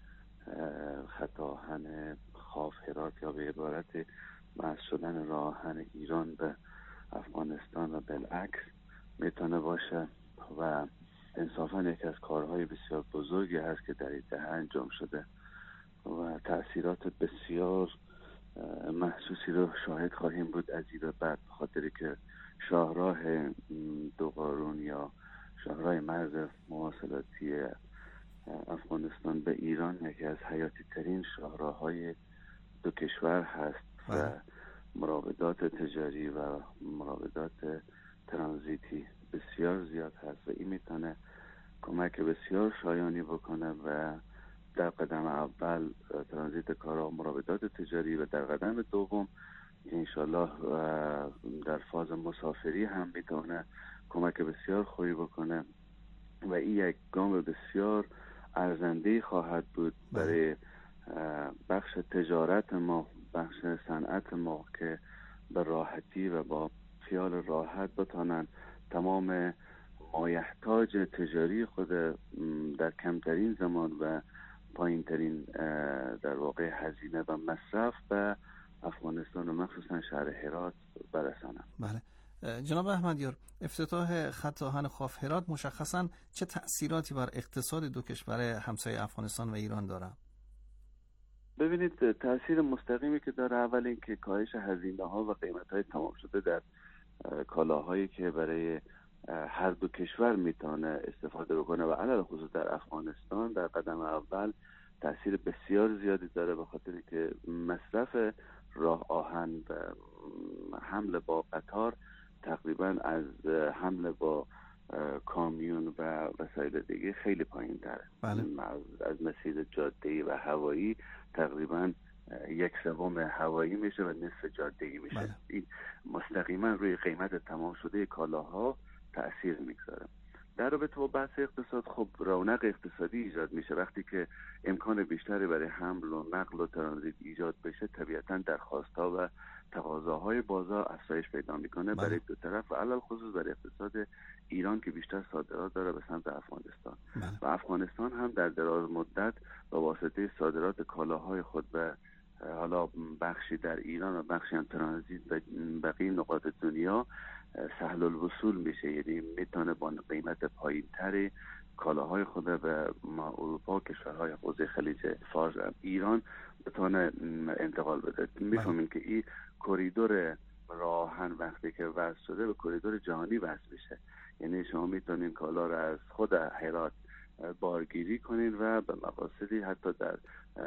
خط آهن خاف هرات یا به عبارت وصل شدن راه آهن ایران به افغانستان و بالعکس میتونه باشه و انصافا یکی از کارهای بسیار بزرگی هست که در این دهه انجام شده و تأثیرات بسیار محسوسی رو شاهد خواهیم بود از این به بعد، به خاطری که شاهراه دو قارون یا شاهراه مرز مواصلاتی افغانستان به ایران یکی از حیاتی ترین شاهراهای دو کشور هست و مراودات تجاری و مراودات ترانزیتی بسیار زیاد هست و این میتونه کمک بسیار شایانی بکنه و در قدم اول ترانزیت کالا و مراودات تجاری و در قدم دوم انشالله در فاز مسافری هم میتونه کمک بسیار خوبی بکنه و این یک گام بسیار ارزنده خواهد بود برای بخش تجارت ما، بخش صنعت ما که به راحتی و با خیال راحت بتانن تمام مایحتاج تجاری خود در کمترین زمان و پایین ترین در واقع هزینه و مصرف به افغانستان و مخصوصا شهر هرات برسانن. بله جناب احمدیار، افتتاح خط آهن خاف هرات مشخصا چه تأثیراتی بر اقتصاد دو کشور همسایه افغانستان و ایران داره؟ ببینید تأثیر مستقیمی که داره اول این که کاهش هزینه ها و قیمت های تمام شده در کالاهایی که برای هر دو کشور میتونه استفاده بکنه و علاوه خصوص در افغانستان در قدم اول تأثیر بسیار زیادی داره، به خاطری که مصرف راه آهن و حمل با قطار تقریبا از حمل با کامیون و وسایل دیگه خیلی پایین تره. بله. از, از مسیر جاده‌ای و هوایی تقریبا یک سوم هوایی میشه و نصف جاده‌ای میشه. بله. این مستقیما روی قیمت تمام شده کالاها تأثیر میگذاره. در رابطه با بحث اقتصاد، خب رونق اقتصادی ایجاد میشه وقتی که امکان بیشتری برای حمل و نقل و ترانزیت ایجاد بشه. طبیعتا درخواست‌ها و تقاضاهای بازار افزایش پیدا میکنه برای دو طرف و علل خصوص برای اقتصاد ایران که بیشتر صادرات داره به سمت افغانستان. بله. و افغانستان هم در دراز مدت با واسطه صادرات کالاهای خود به حالا بخشی در ایران و بخشی هم ترانزیت و بقیه نقاط دنیا سهل الوصول میشه، یعنی میتونه با قیمت پایین‌تری کالاهای خود به اروپا، کشورهای حوزه خلیج فارس، ایران بتونه انتقال بده. میفهمیم که این کوریدور راهن وقتی که وصل شده به کوریدور جهانی وصل میشه، یعنی شما میتونین کالا را از خود هرات بارگیری کنین و به مقاصدی حتی در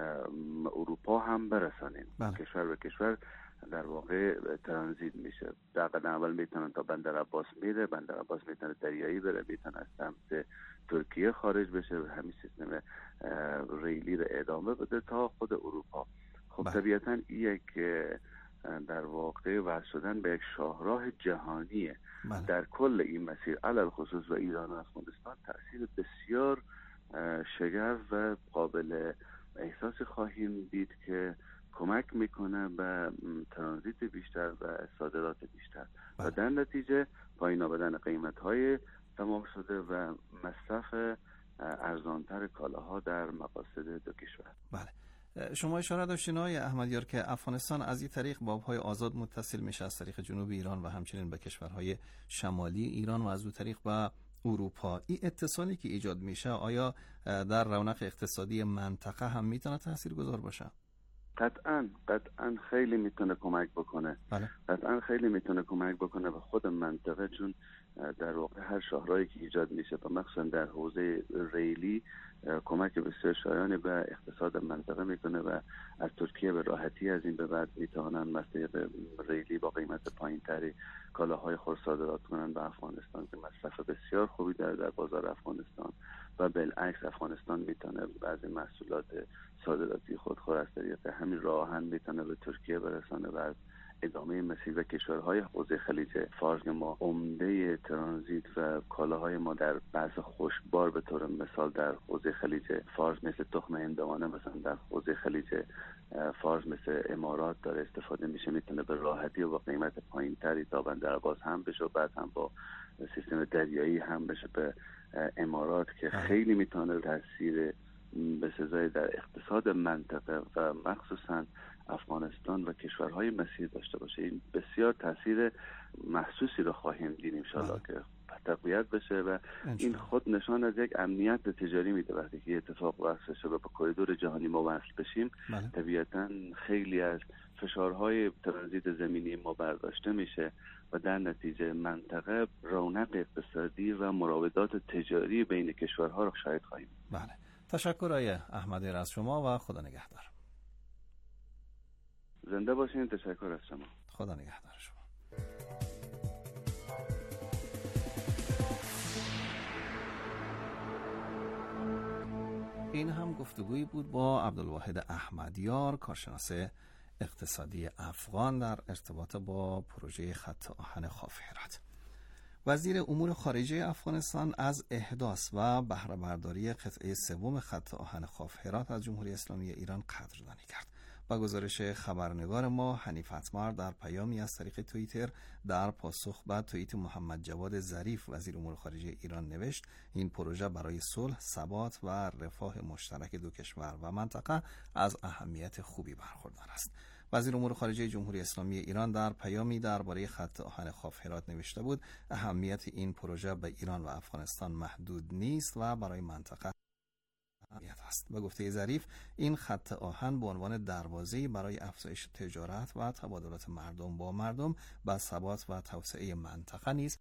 اروپا هم برسانین. بله. کشور به کشور در واقع ترانزیت میشه. در قدم اول میتونن تا بندر عباس میره، بندر عباس میتونه دریایی بره، میتونه از سمت ترکیه خارج بشه و همین سیستم ریلی رو ادامه بده تا خود اروپا. خب بله. طبیعتا این یک در واقع وصل شدن به یک شاهراه جهانیه. بله. در کل این مسیر علل خصوص و ایران و افغانستان تأثیر بسیار شگرف و قابل احساسی خواهیم دید که کمک میکنه به ترانزیت بیشتر و صادرات بیشتر. بله. و در نتیجه پایین آمدن قیمت‌های تمام شده و مصرف ارزانتر کالاها در مقاصد دو کشور. بله. شما اشاره داشتین آقای احمدیار که افغانستان از این طریق بابهای آزاد متصل میشه از طریق جنوب ایران و همچنین به کشورهای شمالی ایران و از اون طریق به اروپا. این اتصالی که ایجاد میشه آیا در رونق اقتصادی منطقه هم میتونه تاثیرگذار باشه؟ قطعاً قطعاً خیلی میتونه کمک بکنه. بله. قطعاً خیلی میتونه کمک بکنه به خود منطقه، چون در واقع هر شاهراهی که ایجاد میشه و مخصوصا در حوزه ریلی کمک بسیار شایانی به اقتصاد منطقه میکنه و از ترکیه به راحتی از این به بعد میتونن مسیر ریلی با قیمت پایینتری کالاهای خود صادرات کنن به افغانستان که مصرف بسیار خوبی داره در بازار افغانستان و بالعکس افغانستان میتونه بعضی محصولات صادراتی خود خود از طریق همین راه آهن میتونه به ترکیه برسانه و از ادامه مسیر و کشورهای حوزه خلیج فارس ما عمده ترانزیت و کالاهای ما در بعض خشکبار به طور مثال در حوزه خلیج فارس مثل تخم هندوانه مثلا در حوزه خلیج فارس مثل امارات داره استفاده میشه، میتونه به راحتی و با قیمت پایینتری تا بندر عباس هم بشه و بعد هم با سیستم دریایی هم بشه به امارات که خیلی میتونه تاثیر به سزای در اقتصاد منطقه و مخصوصا افغانستان و کشورهای مسیر داشته باشه. این بسیار تاثیر محسوسی رو خواهیم دید انشالله که تقویت بشه و این خود نشان از یک امنیت تجاری میده. وقتی که اتفاق واسه شده با کوریدور جهانی ما وصل بشیم بله. طبیعتا خیلی از فشارهای ترانزیت زمینی ما برداشته میشه و در نتیجه منطقه رونق اقتصادی و مراودات تجاری بین کشورها رو شاهد خواهیم. بله. تشکر آقای احمدیار از شما و خدا نگهدار. زنده باشین. تشکر از شما. خدا نگهدار شما. این هم گفتگویی بود با عبدالواحد احمدیار، کارشناس اقتصادی افغان در ارتباط با پروژه خط آهن خاف هرات. وزیر امور خارجه افغانستان از احداث و بهره برداری قطعه سوم خط آهن خاف هرات از جمهوری اسلامی ایران قدردانی کرد. با گزارش خبرنگار ما حنیف اتمر در پیامی از طریق توییتر در پاسخ به توییت محمد جواد ظریف وزیر امور خارجه ایران نوشت این پروژه برای صلح، ثبات و رفاه مشترک دو کشور و منطقه از اهمیت خوبی برخوردار است. وزیر امور خارجه جمهوری اسلامی ایران در پیامی درباره خط آهن خاف هرات نوشته بود اهمیت این پروژه به ایران و افغانستان محدود نیست و برای منطقه اهمیت است. به گفته ظریف این خط آهن به عنوان دروازه‌ای برای افزایش تجارت و تبادلات مردم با مردم به ثبات و توسعه منطقه نیز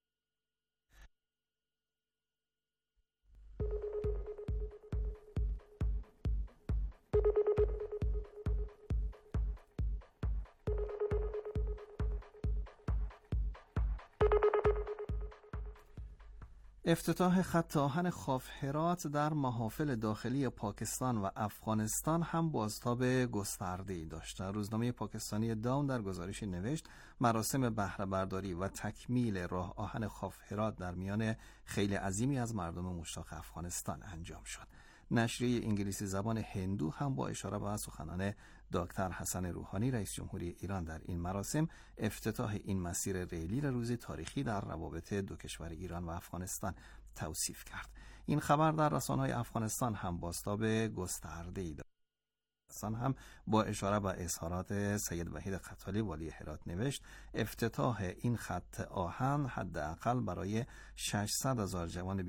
افتتاح خط آهن خاف هرات در محافل داخلی پاکستان و افغانستان هم بازتاب گسترده‌ای داشت. روزنامه پاکستانی داون در گزارشی نوشت مراسم بهره برداری و تکمیل راه آهن خاف هرات در میان خیلی عظیمی از مردم مشتاق افغانستان انجام شد. نشریه انگلیسی زبان هندو هم با اشاره به سخنان دکتر حسن روحانی رئیس جمهوری ایران در این مراسم افتتاح این مسیر ریلی را روزی تاریخی در روابط دو کشور ایران و افغانستان توصیف کرد. این خبر در رسانه‌های افغانستان هم بازتاب گسترده‌ای داشت. افغانستان هم با اشاره به اظهارات سید وحید قتالی والی هرات نوشت افتتاح این خط آهن حداقل برای ششصد هزار جوان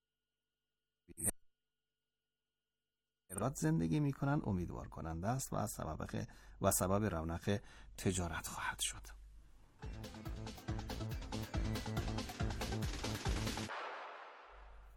هرات زندگی میکنن امیدوار کننده است و سبب و سبب رونق تجارت خواهد شد.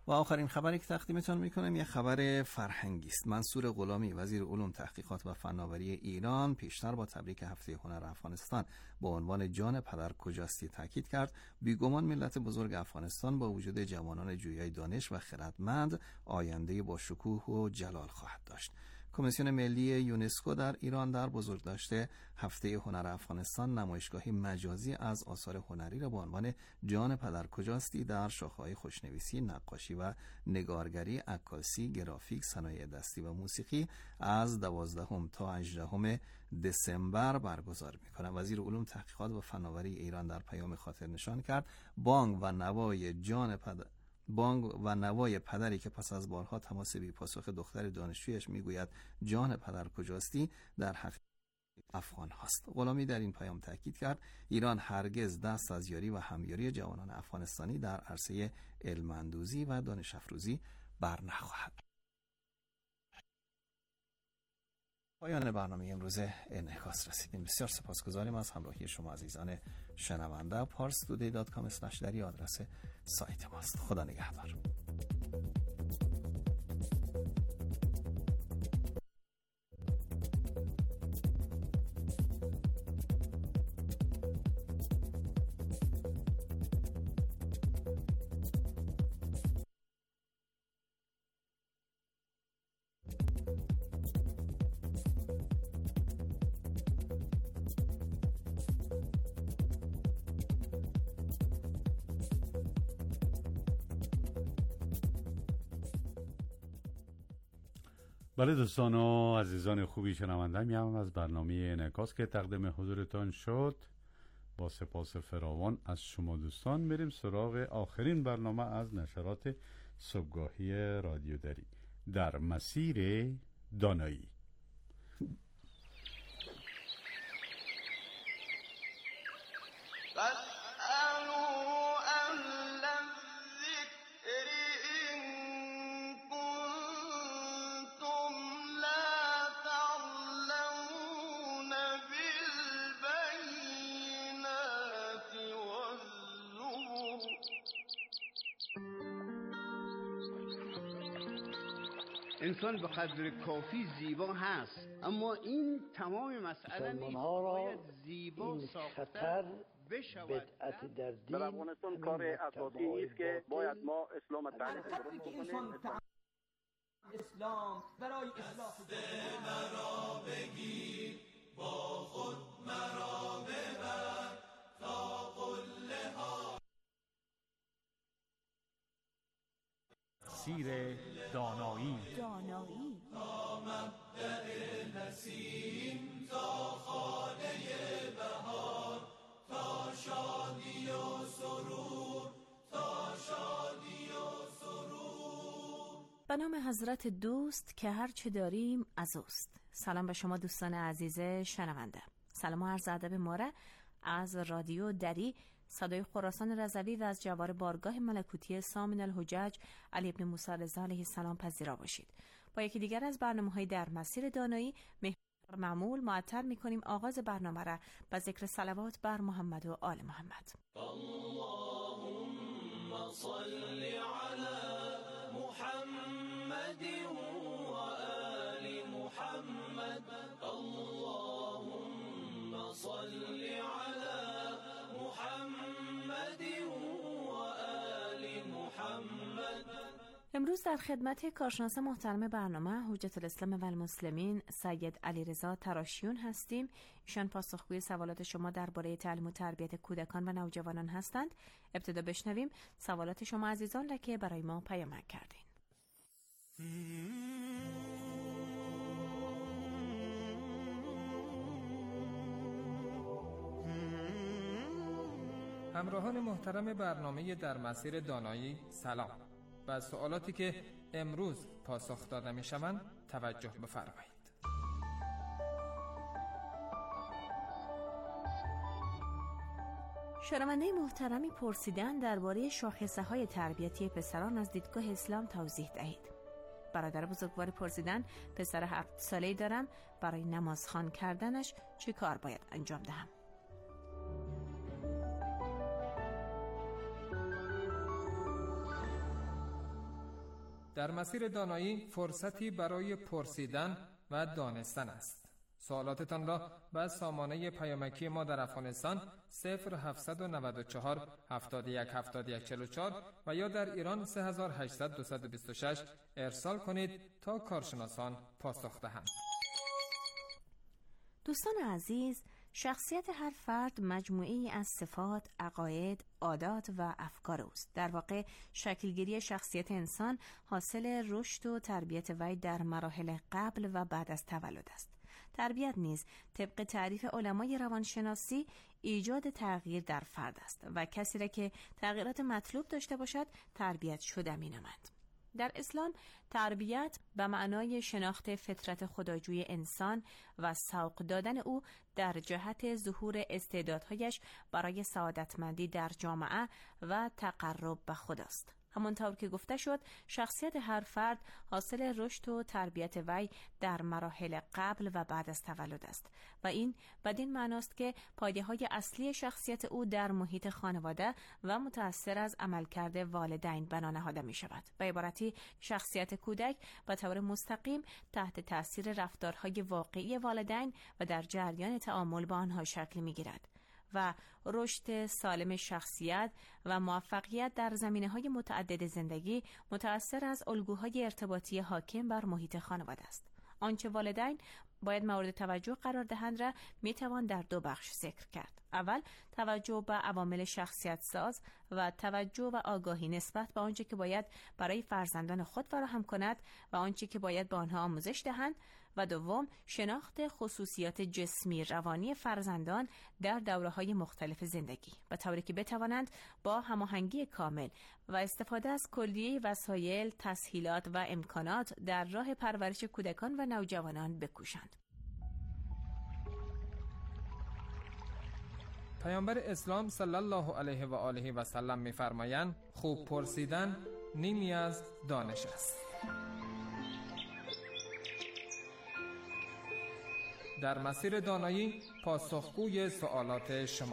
و آخرین خبری که تقدیمتون میکنم یه خبر فرهنگی است. منصور غلامی وزیر علوم تحقیقات و فناوری ایران پیشتر با تبریک هفته هنر افغانستان با عنوان جان پدر کجاستی تاکید کرد بیگمان ملت بزرگ افغانستان با وجود جوانان جویای دانش و خردمند آینده با شکوه و جلال خواهد داشت. کمیسیون ملی یونسکو در ایران در بزرگداشت هفته هنر افغانستان نمایشگاهی مجازی از آثار هنری را با عنوان جان پدر کجاستی در شاخه‌های خوشنویسی، نقاشی و نگارگری، عکاسی، گرافیک، صنایع دستی و موسیقی از دوازدهم تا هجدهم دسامبر برگزار می‌کند. وزیر علوم تحقیقات و فناوری ایران در پیام خاطر نشان کرد بانگ و نوای جان پدر بانگ و نوای پدری که پس از بارها تماس بی پاسخ دختر دانشجویش میگوید جان پدر کجاستی در حق افغان هاست. غلامی در این پیام تاکید کرد ایران هرگز دست از یاری و همیاری جوانان افغانستانی در عرصه علم اندوزی و دانش افروزی بر نخواهد. پایان برنامه امروز انعکاس رسیدیم. بسیار سپاسگزاریم از همراهی شما عزیزان شنونده. پارس تودی دات کام اسلش دری آدرس سایت ماست. خدا نگهدار. بله دوستان و عزیزان خوبی شنونده میام از برنامه انعکاس که تقدیم حضورتان شد با سپاس فراوان از شما دوستان میریم سراغ آخرین برنامه از نشرات صبحگاهی رادیو دری در مسیر دانایی. انسان به قدر کافی زیبا هست، اما این تمام مسئله نیست. باید زیبا ساختن بشود. بدعت در دین در افغانستان کار اساسی نیست که باید ما اسلام تعریف درست بکنیم. اسلام برای اصلاح مرا بگیر با خود مرا ببر تا قله ها. مسیر دانایی دانایی تا مبدأ نسیم تا خانه بهار تا شادی و سرور تا شادی و سرور. به نام حضرت دوست که هر چه داریم از اوست. سلام به شما دوستان عزیز شنونده. سلام و عرض ادب ماره از رادیو دری صدای خراسان رضوی و از جوار بارگاه ملکوتی سامن الحجج علی ابن موسی رضا علیه السلام پذیرا باشید. با یکی دیگر از برنامه‌های در مسیر دانایی معمول معطر می‌کنیم آغاز برنامه را با ذکر صلوات بر محمد و آل محمد. اللهم صل علی محمد و آل محمد. اللهم صل علی محمد و آل محمد. امروز در خدمت کارشناس محترم برنامه حجت الاسلام و المسلمین سید علیرضا تراشیون هستیم. ایشان پاسخگوی سوالات شما درباره تعلیم و تربیت کودکان و نوجوانان هستند. ابتدا بشنویم سوالات شما عزیزان را که برای ما پیام کردین. همراهان محترم برنامه در مسیر دانایی سلام. و از سوالاتی که امروز پاسخ داده می شوند توجه بفرمایید. شنونده محترمی پرسیدن درباره شاخصه های تربیتی پسران از دیدگاه اسلام توضیح دهید. برادر بزرگوار پرسیدن پسر هفت ساله‌ای دارم، برای نماز خوان کردنش چه کار باید انجام دهم؟ در مسیر دانایی فرصتی برای پرسیدن و دانستن است. سوالاتتان را به سامانه پیامکی ما در افغانستان صفر هفت نه چهار هفتاد و یک هفتاد و یک چهل و چهار و یا در ایران سه هزار و هشتصد دویست و بیست و شش ارسال کنید تا کارشناسان پاسخ دهند. دوستان عزیز، شخصیت هر فرد مجموعه‌ای از صفات، عقاید، عادات و افکار اوست. در واقع شکلگیری شخصیت انسان حاصل رشد و تربیت وی در مراحل قبل و بعد از تولد است. تربیت نیز طبق تعریف علمای روانشناسی ایجاد تغییر در فرد است و کسی را که تغییرات مطلوب داشته باشد تربیت شده می‌نامند. در اسلام تربیت به معنای شناخت فطرت خداجوی انسان و سوق دادن او در جهت ظهور استعدادهایش برای سعادتمندی در جامعه و تقرب به خداست. همانطور که گفته شد، شخصیت هر فرد حاصل رشد و تربیت وی در مراحل قبل و بعد از تولد است و این بدین معناست که پایه‌های اصلی شخصیت او در محیط خانواده و متأثر از عملکرد والدین بنا نهاده می شود. به عبارتی شخصیت کودک به طور مستقیم تحت تأثیر رفتارهای واقعی والدین و در جریان تعامل با آنها شکل می گیرد و رشد سالم شخصیت و موفقیت در زمینه‌های متعدد زندگی متأثر از الگوهای ارتباطی حاکم بر محیط خانواده است. آنچه والدین باید مورد توجه قرار دهند را میتوان در دو بخش ذکر کرد. اول، توجه به عوامل شخصیت ساز و توجه و آگاهی نسبت به آنچه که باید برای فرزندان خود فراهم کند و آنچه که باید به آنها آموزش دهند و دوم، شناخت خصوصیات جسمی روانی فرزندان در دوره‌های مختلف زندگی به طوری که بتوانند با هماهنگی کامل و استفاده از کلیه وسایل، تسهیلات و امکانات در راه پرورش کودکان و نوجوانان بکوشند. پیامبر اسلام صلی الله علیه و آله و سلم می‌فرمایند خوب پرسیدن نیمی از دانش است. در مسیر دانایی پاسخگوی سوالات شما.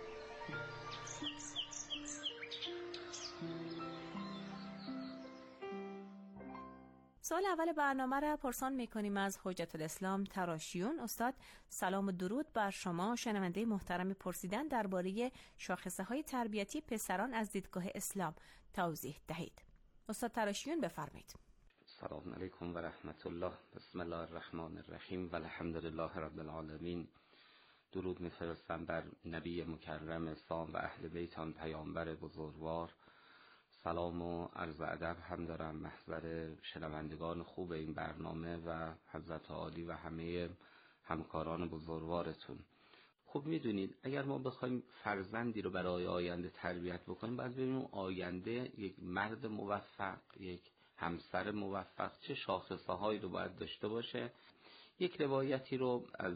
سوال اول برنامه را پرسان میکنیم از حجت الاسلام تراشیون. استاد سلام و درود بر شما. شنونده محترم پرسیدن درباره شاخصه های تربیتی پسران از دیدگاه اسلام توضیح دهید. استاد تراشیون بفرمایید. سلام علیکم و رحمت الله. بسم الله الرحمن الرحیم و الحمد لله رب العالمین. درود میفرستم بر نبی مکرم اسلام و اهل بیت آن پیامبر بزرگوار. سلام و عرض ادب هم دارم محضر شنوندگان خوب این برنامه و حضرت عالی و همه همکاران بزرگوارتون. خب میدونید اگر ما بخوایم فرزندی رو برای آینده تربیت بکنیم باید ببینیم آینده یک مرد موفق، یک همسر موفق چه شاخصه هایی رو باید داشته باشه. یک روایتی رو از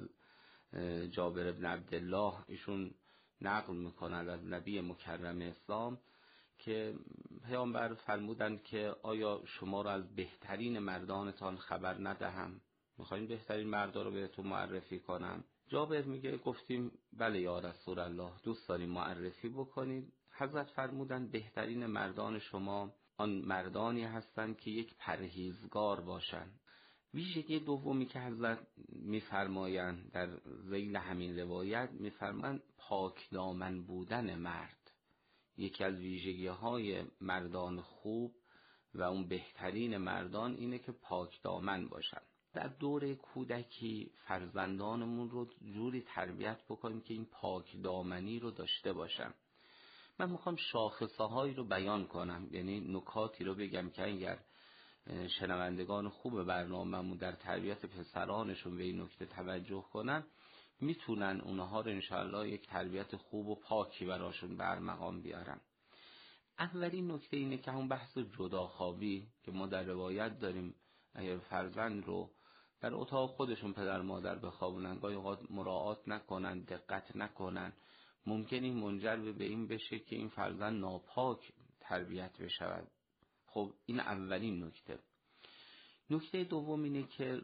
جابر بن عبدالله ایشون نقل میکنند از نبی مکرم اسلام که پیامبر فرمودند که آیا شما رو از بهترین مردانتان خبر ندهم؟ میخواین بهترین مردا رو بهتون معرفی کنم؟ جابر میگه گفتیم بله یا رسول الله، دوست داریم معرفی بکنید. حضرت فرمودند بهترین مردان شما آن مردانی هستند که یک پرهیزگار باشند. ویژگی دومی که حضرت میفرمایند در ذیل همین روایت میفرمایند پاک دامن بودن مرد. یکی از ویژگی های مردان خوب و اون بهترین مردان اینه که پاک دامن باشن. در دوره کودکی فرزندانمون رو جوری تربیت بکنیم که این پاک دامنی رو داشته باشن. من میخوام شاخصه هایی رو بیان کنم، یعنی نکاتی رو بگم که اگر شنوندگان خوب برنامه‌مون در تربیت پسرانشون به این نکته توجه کنن میتونن اونها رو انشاءالله یک تربیت خوب و پاکی براشون برمقام بیارن. اولین نکته اینه که همون بحث جداخوابی که ما در روایت داریم اگر فرزند رو در اتاق خودشون پدر مادر بخوابونن گاهی اوقات مراعات نکنن، دقت نکنن، ممکن این منجر به این بشه که این فرزند ناپاک تربیت بشود. خب این اولین نکته. نکته دوم اینه که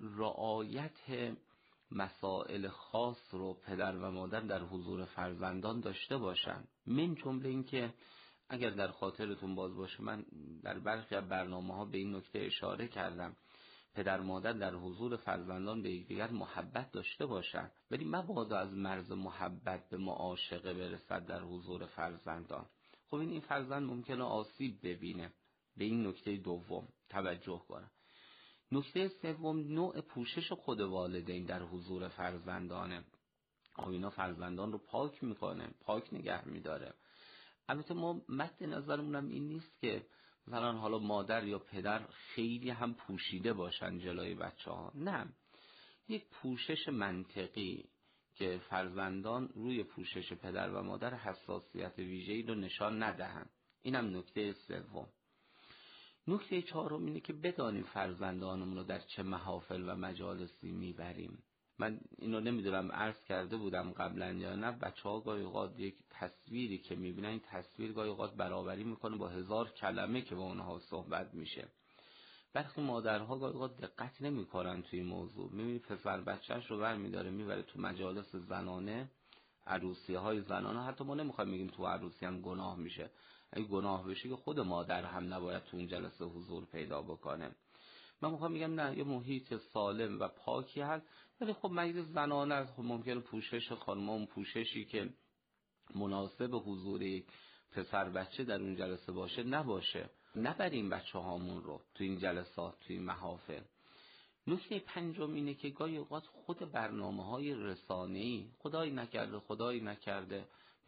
رعایت مسائل خاص رو پدر و مادر در حضور فرزندان داشته باشن. من جمله این که اگر در خاطرتون باز باشه من در برخی از برنامه‌ها به این نکته اشاره کردم، پدر مادر در حضور فرزندان به یکدیگر محبت داشته باشن، ولی مبادا از مرز محبت به معاشقه برسد در حضور فرزندان. خب این این فرزند ممکنه آسیب ببینه. به این نکته دوم توجه کنه. نکته سوم نوع پوشش خود والدین در حضور فرزندانه. اینا فرزندان رو پاک میکنه، پاک نگه میداره. البته ما مد نظرمونم این نیست که مثلا حالا مادر یا پدر خیلی هم پوشیده باشن جلوی بچه ها. نه، یک پوشش منطقی که فرزندان روی پوشش پدر و مادر حساسیت ویژه‌ای رو نشان ندهن. اینم نکته سوم. نکته چهارم اینه که بدانیم فرزندانمون رو در چه محافل و مجالسی میبریم. من اینو نمیدونم عرض کرده بودم قبلا یا نه، بچه ها گاهی اوقات یک تصویری که میبینن، این تصویر گاهی اوقات برابری میکنه با هزار کلمه که با اونها صحبت میشه. برخی مادرها گاهی اوقات دقت نمیکنن توی این موضوع. میبینی پسر بچهش رو برمیداره میبره تو مجالس زنانه، عروسی های زنانه. حتی ما نمیخوایم میگیم تو عروسی هم گناه میشه، اگه گناه بشه که خود مادر هم نباید تو اون جلسه حضور پیدا بکنه. من میخوام میگم نه، یه محیط سالم و پاکی هست، ولی خب مجلس زنانه است، خب ممکنه پوشش خانم‌ها پوششی که مناسب حضور پسر بچه در اون جلسه باشه نباشه. نبریم بچه هامون رو تو این جلسات، تو این محافل. نکته پنجم اینه که گاهی اوقات خود برنامه‌های رسانه‌ای، خدای نکرده خدای نکرده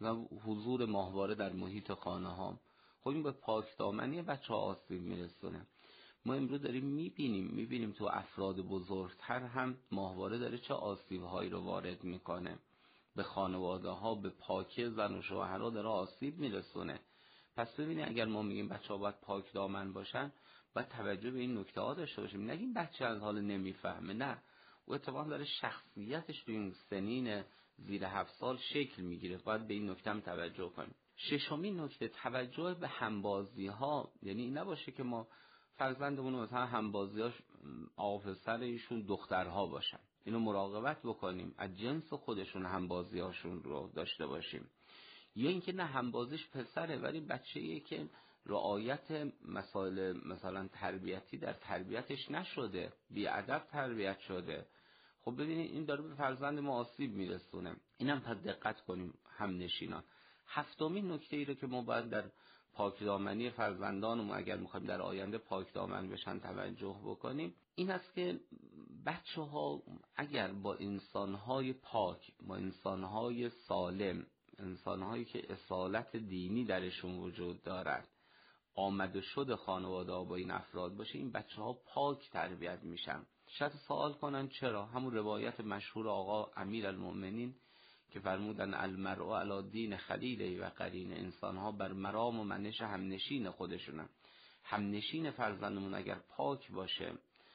حضور ماهواره در محیط خانه ها، خب این به پاک دامنی بچه ها آسیب میرسونه. ما امروز داریم میبینیم میبینیم تو افراد بزرگتر هم ماهواره داره چه آسیب هایی رو وارد میکنه به خانواده ها، به پاکی زن و شوهرها داره آسیب میرسونه. پس ببینید اگر ما میگیم بچه ها باید پاک دامن باشن، باید توجه به این نکته ها داشته باشیم. نگیم بچه از حال نمیفهمه، نه، او اتفاقا داره شخصیتش تو این سنین زیر هفت سال شکل میگیره. باید به این نکته هم توجه کنیم. ششمین نکته توجه به همبازی ها. یعنی این نباشه که ما فرزندمون مثلا همبازیاش آقا پسر ایشون دخترها باشن، اینو مراقبت بکنیم، از جنس خودشون همبازیاشون رو داشته باشیم. یا اینکه نه همبازیش پسره ولی بچه‌ایه که رعایت مسائل مثلا تربیتی در تربیتش نشده، بی‌ادب تربیت شده. خب ببینید این داره به فرزند ما آسیب میرسونه. اینم پس دقت کنیم هم نشینان. هفتمین نکته ای رو که ما باید در پاکدامنی فرزندانمون اگر میخوایم در آینده پاکدامن بشن توجه بکنیم، این است که بچه ها اگر با انسانهای پاک، با انسانهای سالم، انسانهایی که اصالت دینی درشون وجود دارد، آمد و شد خانواده ها با این افراد باشه، این بچه ها پاک تربیت میشن. شاید سوال کنن چرا؟ همون روایت مشهور آقا امیرالمؤمنین که فرمودن المرء علی دین خلیله و قرین، انسان ها بر مرام و منش همنشین خودشونن. همنشین فرزندمون اگر پاک باشه،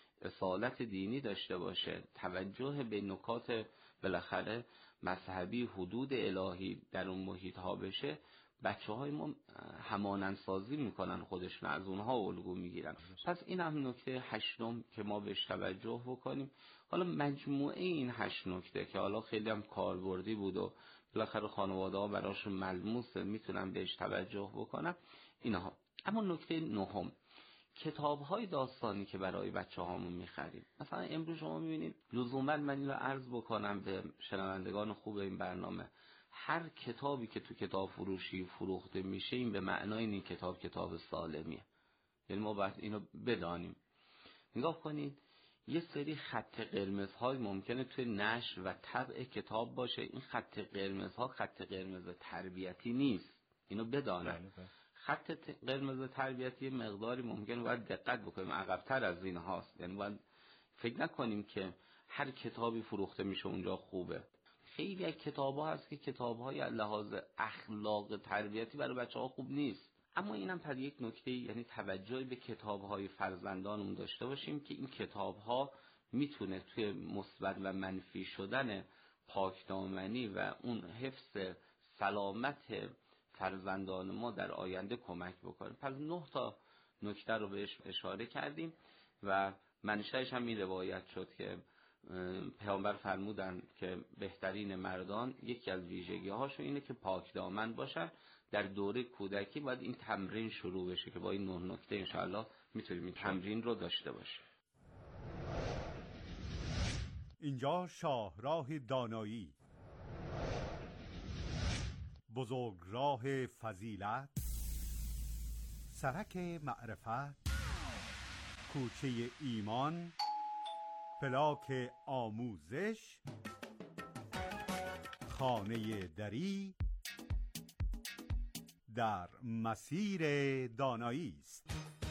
اصالت دینی داشته باشه، توجه به نکات بالاخره مذهبی، حدود الهی در اون محیط ها بشه، بچه های ما همانند سازی میکنن خودشون، از اونها الگو میگیرن. پس این هم نکته هشتم که ما بهش توجه بکنیم. حالا مجموعه این هشت نکته که حالا خیلی هم کاربردی بود و بالاخره خانواده ها براشون ملموسه، میتونن بهش توجه بکنن اینها. اما نکته نهم، کتاب های داستانی که برای بچه هامون میخریم. مثلا امروز شما میبینید، لزوما من این رو عرض بکنم به شنوندگان خوب این برنامه، هر کتابی که تو کتاب فروشی فروخته میشه این به معنای این کتاب کتاب سالمیه. یعنی ما باید اینو بدانیم. نگاه کنید، یه سری خط قرمزهای ممکنه توی نشر و طبع کتاب باشه. این خط قرمزها خط قرمز تربیتی نیست، اینو بدانم. خط قرمز تربیتی مقداری ممکنه باید دقت بکنیم، عقب‌تر از این هاست. یعنی باید فکر نکنیم که هر کتابی فروخته میشه اونجا خوبه. خیلی از کتاب‌ها هست که کتاب‌های از لحاظ اخلاق تربیتی برای بچه‌ها خوب نیست. اما اینم تا یک نکته، یعنی توجه به کتاب‌های فرزندانمون داشته باشیم که این کتاب‌ها میتونه توی مثبت و منفی شدن پاکدامنی و اون حفظ سلامت فرزندان ما در آینده کمک بکنه. پس نه تا نکته رو بهش اشاره کردیم و منشأش هم این روایت شد که پیامبر فرمودن که بهترین مردان یکی از ویژگی هاشون اینه که پاک دامن باشن. در دوره کودکی باید این تمرین شروع بشه که با این نه نکته انشاءالله میتونیم این تمرین رو داشته باشیم. اینجا شاهراه دانایی، بزرگراه فضیلت، سرک معرفت، کوچه ایمان، فلاک آموزش، خانه دری در مسیر دانایی است.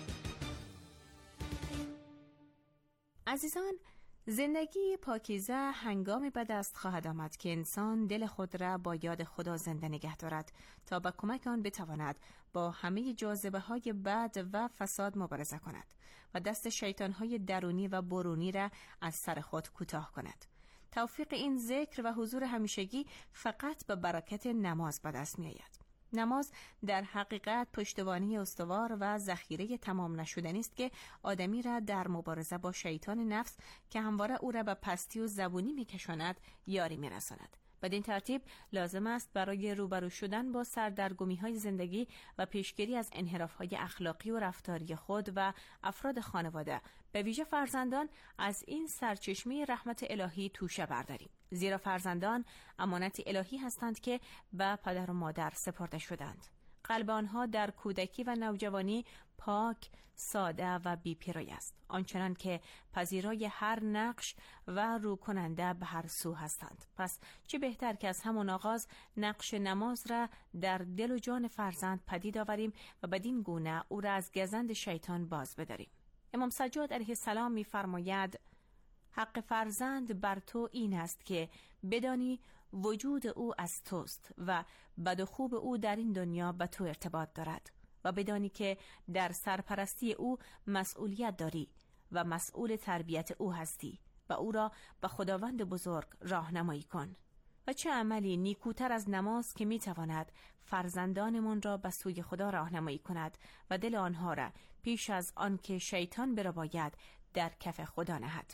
عزیزان، زندگی پاکیزه هنگامی به دست خواهد آمد که انسان دل خود را با یاد خدا زنده نگه دارد تا به کمک آن بتواند با همه جاذبه های بد و فساد مبارزه کند و دست شیطان های درونی و برونی را از سر خود کوتاه کند. توفیق این ذکر و حضور همیشگی فقط به برکت نماز به دست می آید. نماز در حقیقت پشتوانه استوار و ذخیره تمام نشدنی است که آدمی را در مبارزه با شیطان نفس که همواره او را به پستی و زبونی می‌کشاند یاری می‌رساند. بدین ترتیب لازم است برای روبرو شدن با سردرگمی‌های زندگی و پیشگیری از انحراف‌های اخلاقی و رفتاری خود و افراد خانواده، به ویژه فرزندان، از این سرچشمه رحمت الهی توشه برداریم. زیرا فرزندان امانت الهی هستند که به پدر و مادر سپرده شدند. قلب آنها در کودکی و نوجوانی پاک، ساده و بی‌پیرایه است، آنچنان که پذیرای هر نقش و رو کننده به هر سو هستند. پس چه بهتر که از همون آغاز نقش نماز را در دل و جان فرزند پدید آوریم و بدین گونه او را از گزند شیطان باز بداریم. امام سجاد علیه السلام می‌فرماید: حق فرزند بر تو این است که بدانی وجود او از توست و بد و خوب او در این دنیا به تو ارتباط دارد و بدانی که در سرپرستی او مسئولیت داری و مسئول تربیت او هستی و او را به خداوند بزرگ راهنمایی کن. و چه عملی نیکوتر از نماز که میتواند فرزندانمان را به سوی خدا راهنمایی کند و دل آنها را پیش از آن که شیطان برباید در کف خدا نهد.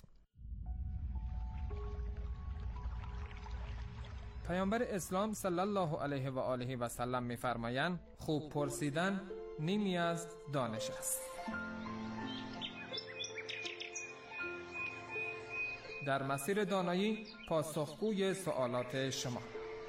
پیامبر اسلام صلی الله علیه و آله و سلم می‌فرمایند خوب پرسیدن نیمی از دانش است. در مسیر دانایی پاسخگوی سوالات شما.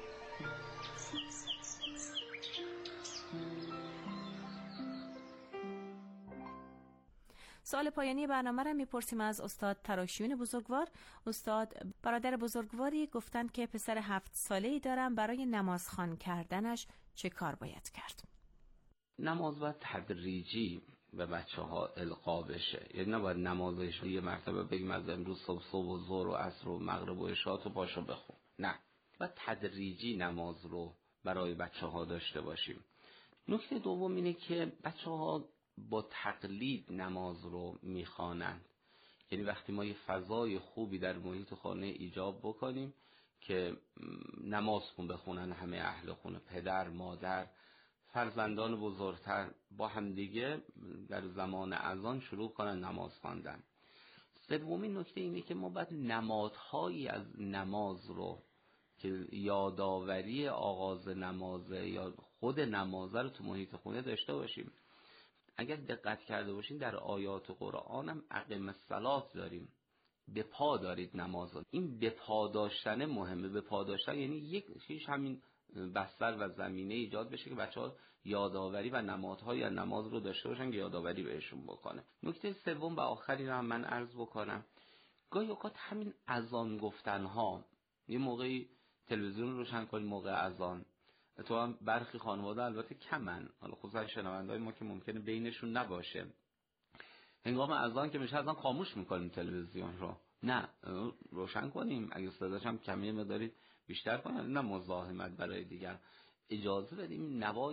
سوال پایانی برنامه را میپرسیم از استاد تراشیون بزرگوار. استاد، برادر بزرگواری گفتن که پسر هفت ساله‌ای دارم، برای نماز خوان کردنش چه کار باید کرد؟ نماز باید تدریجی به بچه ها القا بشه، یعنی نباید نمازش یه مرتبه بگیم از امروز صبح صبح و ظهر و عصر و مغرب و عشاء تو پاشو بخون. نه، باید تدریجی نماز رو برای بچه ها داشته باشیم. نکته دوم اینه که بچه ها با تقلید نماز رو میخوانند، یعنی وقتی ما یه فضای خوبی در محیط خانه ایجاب بکنیم که نماز خون بخونن همه اهل خونه، پدر، مادر، فرزندان بزرگتر با همدیگه در زمان اذان شروع کنن نماز خواندن. سومین نکته اینه که ما باید نمادهایی از نماز رو که یادآوری آغاز نمازه یا خود نمازه رو تو محیط خونه داشته باشیم. اگر دقت کرده باشین در آیات قرآن هم اقیم الصلاة داریم، به پا دارید نماز. این به پا داشتن مهمه. به پا داشتن یعنی یک چیز همین بستر و زمینه ایجاد بشه که بچه‌ها یادآوری و نمادهای از نماز رو داشته باشن که یادآوری بهشون بکنه. نکته سوم و آخری رو هم من عرض بکنم، گاهی اوقات همین اذان گفتنها، یه موقعی تلویزیون روشن کنیم موقع اذان، تو هم برخی خانواده البته کمن، حالا خصوصا شنونده‌های ما که ممکنه بینشون نباشه، هنگام اذان که میشه اذان خاموش میکنیم تلویزیون رو. نه، روشن کنیم، اگه صداش هم کمی مقداری بیشتر کنیم، نه مزاحمت برای دیگر، اجازه بدیم نوای